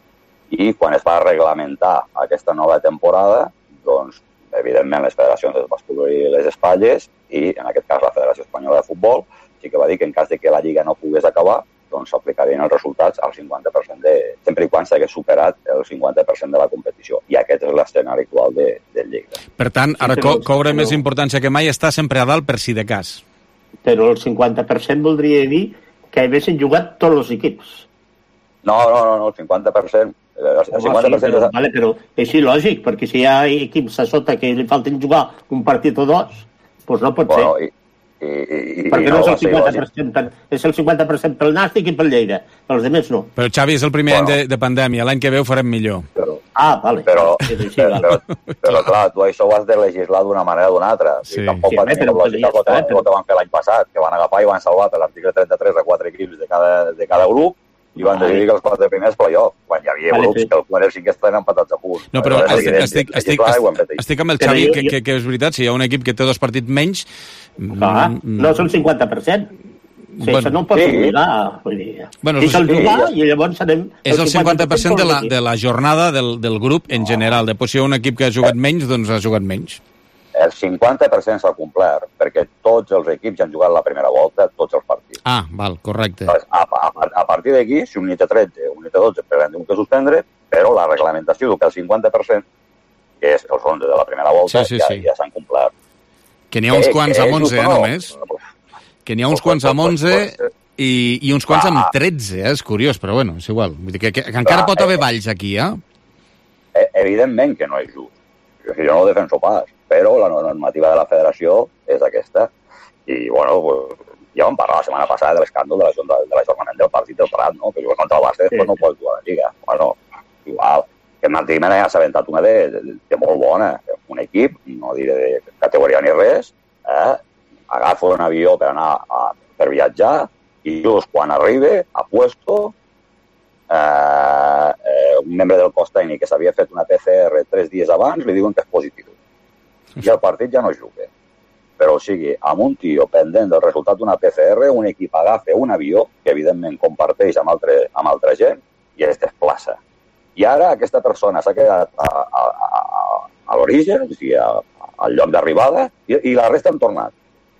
I quan es va reglamentar aquesta nova temporada, doncs, evidentment, les federacions es va escollir les espatlles i, en aquest cas, la Federació Espanyola de Futbol sí que va dir que en cas de que la Lliga no pogués acabar, doncs s'aplicarien els resultats al cinquanta per cent de... sempre i quan s'hagués superat el cinquanta per cent de la competició. I aquest és l'escenari actual de, de Lleida. Per tant, ara Sí, co però- cobre més però- importància que mai estar sempre a dalt per si de cas. Però el cinquanta per cent voldria dir que haguessin jugat tots els equips. No, no, no, no el cinquanta per cent... El cinquanta per cent sí, però, és... vale, però és il·lògic, perquè si hi ha equips a sota que li falten jugar un partit o dos, doncs no pot Bueno, ser. i, i, i, Perquè i no, és va el ser cinquanta per lògic. cent, per- és el cinquanta per cent pel Nàstic i pel Lleida. Els altres no. Però, Xavi, és el primer Bueno. any de, de pandèmia. L'any que ve ho farem millor. Ah, vale. Però, Sí, sí, però, vale. però, però, clar, tu això ho has de legislar d'una manera o d'una altra. Sí. I tampoc Sí, va home, tenir però cap lògica podria el que, estar, el que van fer l'any passat, que van agafar i van salvar per l'article trenta-tres a quatre equips de cada, de cada grup i van decidir que els quatre primers playoff, quan hi havia Vale, grups sí. que el quart i cinquè estaven empatats a punt. No, però és estic, evident, estic, és estic, clar, i ho hem fet ahir. estic amb el Però Xavi, jo- que, jo- que, que és veritat, si hi ha un equip que té dos partits menys... Clar, mm, no és el cinquanta per cent. Sí, Bueno, això no ho pots sí. obligar. Vull dir, Bueno, deixa'l sí, jugar ja. i llavors anem... És el cinquanta per cent de la, per de la jornada del, del grup en general. Després, si hi ha un equip que ha jugat menys, doncs ha jugat menys. El cinquanta per cent s'ha complert, perquè tots els equips ja han jugat la primera volta, tots els partits. Ah, val, correcte. Llavors, a, a, a partir d'aquí, si un ni té tretze, un ni té dotze, però hem que suspendre, però la reglamentació diu que el cinquanta per cent, que és els onze de la primera volta, Sí, sí, ja, sí. ja s'han complert. Que n'hi ha uns Eh, quants que amb és onze, just eh, o no? només. Que n'hi ha uns Pues, quants amb pues, onze pues, i, i uns quants amb Ah. tretze, eh? És curiós, però bueno, és igual. Vull dir que, que, que encara Clar, pot haver eh, valls aquí, eh? Eh, Evidentment que no és just. Jo, jo no ho defenso pas, però la normativa de la federació és aquesta. I, bueno, pues, ja vam parlar la setmana passada de l'escàndol de la- de l'ajornament del partit del Prat, no? Que juga contra el Barça, després Sí. no pot jugar a la Lliga. Bueno, igual. Que Martí Mena ja s'ha aventat una de, de, de molt bona. Un equip, no diré de categoria ni res, eh? agafa un avió per anar a, per viatjar i just quan arriba a puesto eh, eh, un membre del cos tècnic que s'havia fet una P C R tres dies abans li diuen que és positiu. I el partit ja no juga. Però, o sigui, amb un tio pendent del resultat d'una P C R, un equip agafa un avió, que evidentment comparteix amb, altre, amb altra gent, i es desplaça. I ara aquesta persona s'ha quedat a, a, a, a, a l'origen, o sigui, a, al lloc d'arribada, i, i la resta han tornat.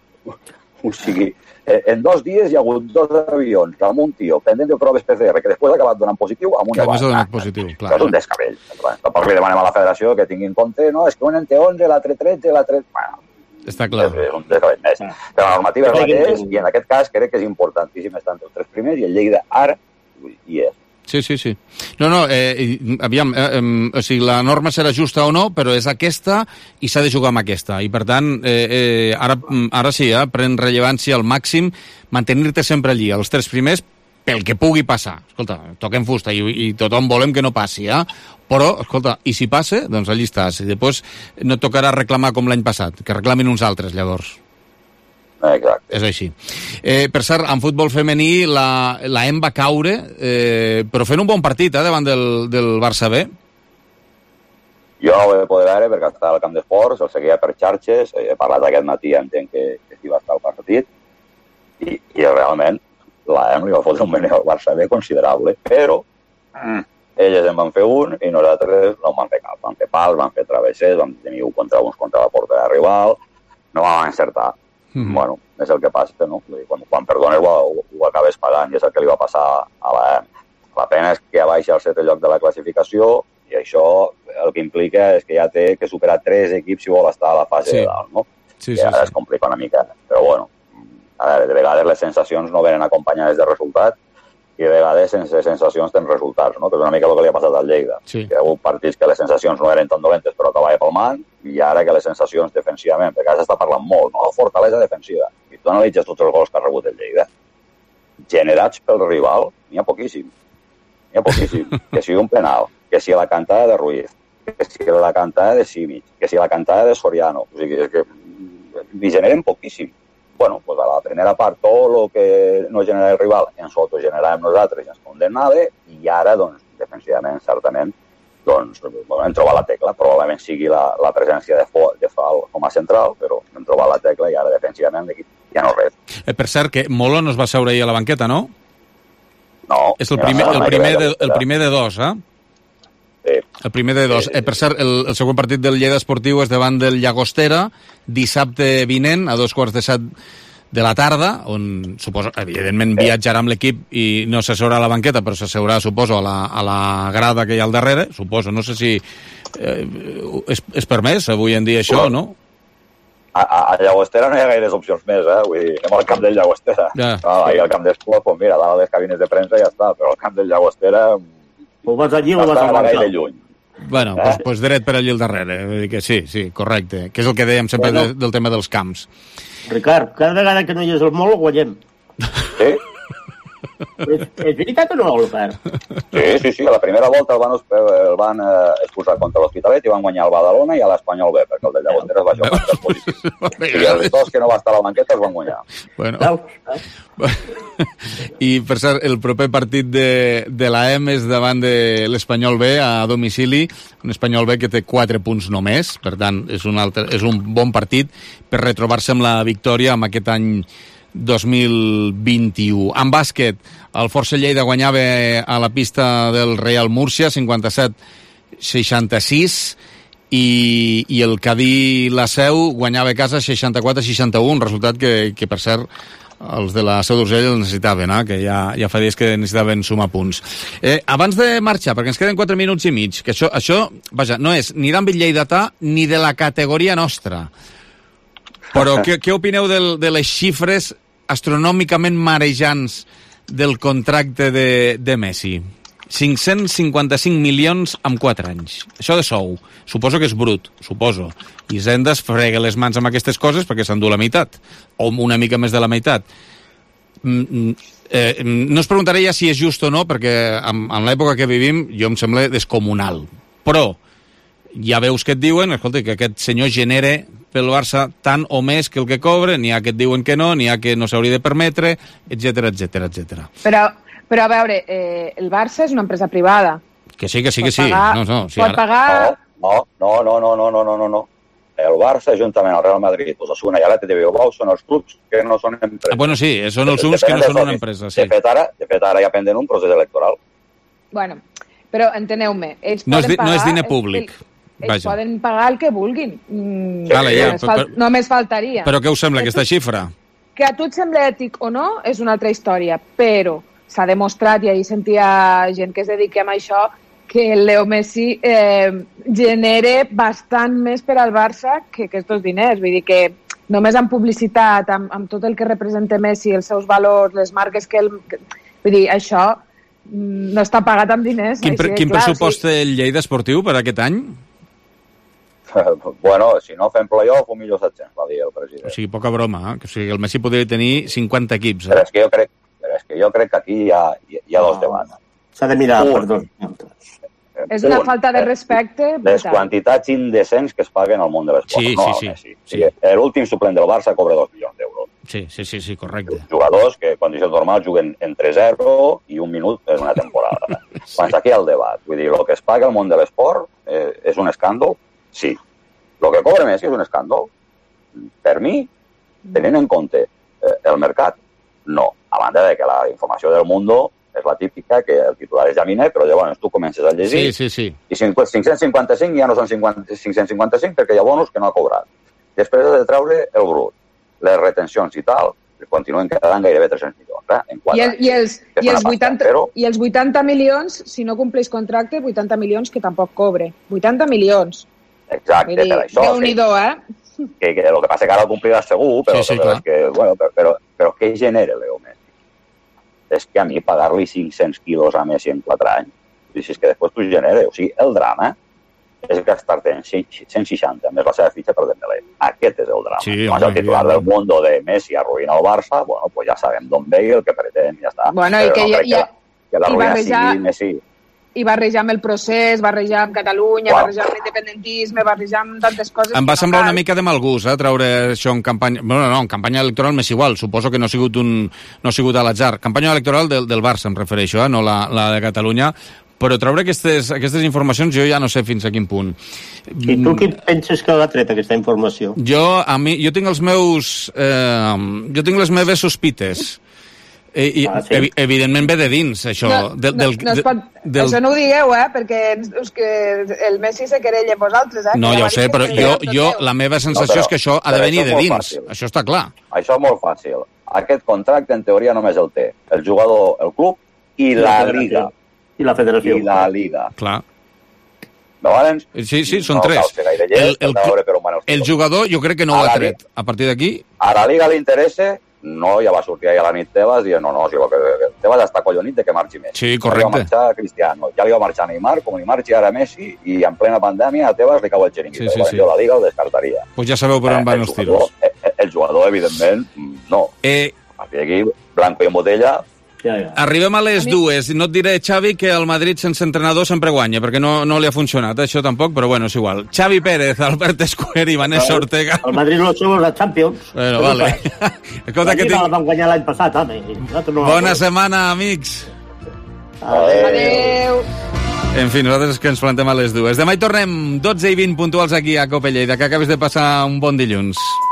O sigui, en dos dies hi ha hagut dos avions amb un tio pendent de proves P C R que després ha acabat donant positiu amb un Que després ha davant. donat positiu, Això clar. és un descabell. Tampoc li demanem a la federació que tingui en compte, no, és que un en té onze, l'altre tretze, l'altre... Bueno, Està clar. és un descabell més. Però la normativa és la que és, i en aquest cas crec que és importantíssim estar entre els tres primers, i el Lleida ara hi és. Sí, sí, sí. No, no, eh, i- aviam, eh, eh, o sigui, la norma serà justa o no, però és aquesta i s'ha de jugar amb aquesta. I, per tant, eh, eh, ara, ara sí, eh, pren rellevància al màxim mantenir-te sempre allí, els tres primers, pel que pugui passar. Escolta, toquem fusta i, i tothom volem que no passi, eh? Però, escolta, i si passa, doncs allí estàs. I després no et tocarà reclamar com l'any passat, que reclamin uns altres, llavors. Exacte. És així. Eh, per cert, en futbol femení la, la E M va caure, eh, però fent un bon partit eh, davant del, del Barça B. Jo no ho he poder veure perquè estava al camp d'esports, el seguia per xarxes, he parlat aquest matí, entenc que, que s'hi va estar al partit, i, i realment la E M li va fotre un meneo al Barça B considerable, però mm, elles en van fer un i nosaltres no en van fer cap. Van fer pals, van fer travessers, vam tenir un contra uns contra la porta de rival, no vam encertar. Mm. Bueno, és el que passa, no? Quan, quan perdones ho, ho, ho acabes pagant, i és el que li va passar a la E M. La pena és que baixa al setè lloc de la classificació, i això el que implica és que ja té que superar tres equips si vol estar a la fase Sí. de dalt, no? Sí, I sí, ara sí. es complica una mica. Però bueno, a veure, de vegades les sensacions no venen acompanyades de resultat i de vegades sense sensacions tens resultats, no? Que és una mica el que li ha passat al Lleida. Sí. Hi ha hagut partits que les sensacions no eren tan dolentes però acabava palmant, i ara que les sensacions defensivament, perquè ara s'està parlant molt, no? Fortalesa defensiva. I tu analitzes tots els gols que ha rebut el Lleida. Generats pel rival, n'hi ha poquíssim. N'hi ha poquíssim. Que sigui un penal, que sigui la cantada de Ruiz, que sigui la cantada de Simic, que sigui la cantada de Soriano. O sigui, és que n'hi generen poquíssim. Bueno, pues a la primera part, tot el que no genera el rival ens autogeneràvem nosaltres i ens condemnava, i ara, doncs, defensivament, certament, doncs bueno, hem trobat la tecla. Probablement sigui la, la presència de, Fo, de Fal com a central, però hem trobat la tecla i ara defensivament l'equip ja no res. Eh, per cert, que Molo no es va seure ahir a la banqueta, no? No. És el primer, el primer, de, el primer de dos, eh? Sí. El primer de dos. Eh, per cert, el, el següent partit del Lleida Esportiu és davant del Llagostera, dissabte vinent, a dos quarts de set de la tarda, on, suposo, evidentment viatjarà amb l'equip i no s'asseurà a la banqueta, però s'asseurà, suposo, a la, a la grada que hi ha al darrere, suposo. No sé si eh, és, és permès avui en dia això, no? A, a, a Llagostera no hi ha gaires opcions més, eh? Vull dir, anem al camp del Llagostera. Ja. Ah, ahir al camp d'Esport, doncs mira, dalt les cabines de premsa i ja està, però al camp del Llagostera... O vas allí o vas a la gaire lluny. Bueno, doncs eh? pues dret per allí al darrere. Vull dir que sí, sí, correcte. Que és el que dèiem sempre bueno. de, del tema dels camps. Ricard, cada vegada que no hi és el Molo, guanyem. Sí? És, és veritat o no, Albert? Sí, sí, sí. A la primera volta el van, el van eh, expulsar contra l'Hospitalet i van guanyar el Badalona i a l'Espanyol B, perquè el de Llagostera es va jugar contra el Polític. I els dos que no va estar a la banqueta es van guanyar. Bueno. I, per cert, el proper partit de, de la E M és davant de l'Espanyol B a domicili, un Espanyol B que té quatre punts només, per tant, és un, altre, és un bon partit per retrobar-se amb la victòria amb aquest any dos mil vint-i-u. En bàsquet, el Força Lleida guanyava a la pista del Real Múrcia cinquanta-set seixanta-sis i, i el Cadí la Seu guanyava a casa seixanta-quatre seixanta-u, un resultat que, que per cert els de la Seu d'Urgell el necessitaven, eh? Que ja, ja fa dies que necessitaven sumar punts. Eh, abans de marxar, perquè ens queden quatre minuts i mig, que això, això vaja, no és ni d'àmbit lleidatà ni de la categoria nostra. Però què, què opineu del, de les xifres astronòmicament marejants del contracte de, de Messi? cinc-cents cinquanta-cinc milions en quatre anys. Això de sou. Suposo que és brut, suposo. I Zenda es frega les mans amb aquestes coses perquè s'endú la meitat, o una mica més de la meitat. Mm, eh, no es preguntaré ja si és just o no, perquè en, en l'època que vivim jo em sembla descomunal. Però ja veus que et diuen, escolta, que aquest senyor genera pel Barça tant o més que el que cobra, n'hi ha que et diuen que no, n'hi ha que no s'hauria de permetre, etcètera, etcètera, etcètera. Però, però a veure, eh, el Barça és una empresa privada. Que sí, que sí, que sí. Pagar, no, no, sí pot ara... pagar... No, no, no, no, no, no, no, no, no. El Barça, juntament al Real Madrid, Osasuna i l'Atlètic de Bilbao, són els clubs que no són empreses. Ah, bueno, sí, són els uns que no són una empresa, sí. De fet, ara, de fet, ara ja pendent un procés electoral. Bueno, però enteneu-me, ells no poden és, pagar... No és diner públic. El... Ells Vaja. poden pagar el que vulguin. Mm, vale, ja, només, fal... només faltaria. Però què us sembla, que aquesta tu... xifra? Que a tu et sembla ètic o no és una altra història, però s'ha demostrat, i ahir sentia gent que es dedica a això, que el Leo Messi eh, genera bastant més per al Barça que aquests diners. Vull dir que només amb publicitat, amb, amb tot el que representa Messi, els seus valors, les marques que ell... Que, vull dir, això no està pagat amb diners. Quin, així, quin clar, pressupost té sí. el Lleida Esportiu per aquest any? Bueno, si no fem playoff, un milió set-cents, va dir el president. O sigui, poca broma, eh? O sigui, el Messi podria tenir cinquanta equips. Eh? Però és que jo crec, però és que, jo crec que aquí hi ha, hi ha dos debats. S'ha de mirar per dos. És una falta de respecte. Les quantitats indecents que es paguen al món de l'esport. Sí, no, sí, sí. sí. L'últim suplent del Barça cobra dos milions d'euros. Sí, sí, sí, sí, correcte. Jugadors que, en condicions normals, juguen entre zero i un minut en una temporada. Quan aquí hi ha el debat. Vull dir, el que es paga al món de l'esport eh, és un escàndol? Sí. El que cobra Messi és un escàndol? Per mi, tenint en compte eh, el mercat, no. A banda de que la informació del Mundo és la típica, que el titular és llaminer, però llavors tu comences a llegir sí, sí, sí. i cinc-cents cinquanta-cinc ja no són cinc-cents cinquanta-cinc perquè hi ha bonus que no ha cobrat. Després has de treure el brut, les retencions i tal, que continuen quedant gairebé tres-cents milions. Eh? En I, el, i, els, i, els vuitanta, però... I els vuitanta milions, si no compleix contracte, vuitanta milions que tampoc cobre. vuitanta milions. Exacte, dir, per això. Déu-n'hi-do, eh? Que, que el que passa que ara el complirà segur, però, sí, sí, però, és que, bueno, però, però, però què genera Leo Messi? És que a mi pagar-li cinc-cents quilos a Messi en quatre anys, i si és que després tu genera, o sigui, el drama és gastar-te en cent seixanta més la seva fitxa per Dembélé. Aquest és el drama. Sí, no és el titular del Mundo de Messi arruïna el Barça, bueno, pues ja sabem d'on ve i el que pretén, ja està. Bueno, però i que, no ja, que, la, que la ruïna barrejar, sigui Messi. I barrejar amb el procés, barrejar amb Catalunya, wow. barrejar amb l'independentisme, barrejar amb tantes coses... Em va no semblar cal. una mica de mal gust, eh, treure això en campanya... Bueno, no, en campanya electoral m'és igual, suposo que no ha sigut un no ha sigut a l'atzar. Campanya electoral del, del Barça, em refereixo, eh, no la, la de Catalunya, però treure aquestes, aquestes informacions jo ja no sé fins a quin punt. I tu qui penses que l'ha tret, aquesta informació? Jo, a mi, jo tinc els meus... Eh, jo tinc les meves sospites. I, i ah, sí. ev evidentment ve de dins, això. No, del, del, no, no es pot, del... Això no ho digueu, eh? Perquè és que el Messi se querella en vosaltres, eh? No, ja ho sé, però jo, jo la meva sensació no, però, és que això ha de venir de dins. Fàcil. Això està clar. Això és molt fàcil. Aquest contracte, en teoria, només el té el jugador, el club i la, la Liga. I la federació. I la Liga. Clar. Llavors, sí, sí, són no tres. Llest, el, el, el jugador jo crec que no ho ha tret. A partir d'aquí... A la Liga li interessa... No, ja va sortir ahir a la nit Tebas dient no, no, si que, que Tebas està collonit de que marxi Messi. Sí, correcte. Ja li va marxar Cristiano, ja li va marxar Neymar, com li marxi ara Messi, i en plena pandèmia a Tebas li cau el xeringuito. Sí, sí, sí. Jo la Liga ho descartaria. Pues ja sabeu per on van els tiros. El, el jugador, evidentment, no. Eh... Aquí, blanco i en botella... Ja, ja. Arribem a les dues. No et diré, Xavi, que el Madrid sense entrenador sempre guanya, perquè no, no li ha funcionat, això tampoc, però bueno, és igual. Xavi Pérez, Albert Escuer i Vanessa Ortega. El Madrid no som la Champions. Bueno, vale. Escolta, que tinc... La van guanyar l'any passat, home. No Bona setmana, amics. Adéu. Adéu. En fi, nosaltres és que ens plantem a les dues. Demà hi tornem, dotze i vint puntuals aquí a Cope Lleida. Que acabes de passar un bon dilluns.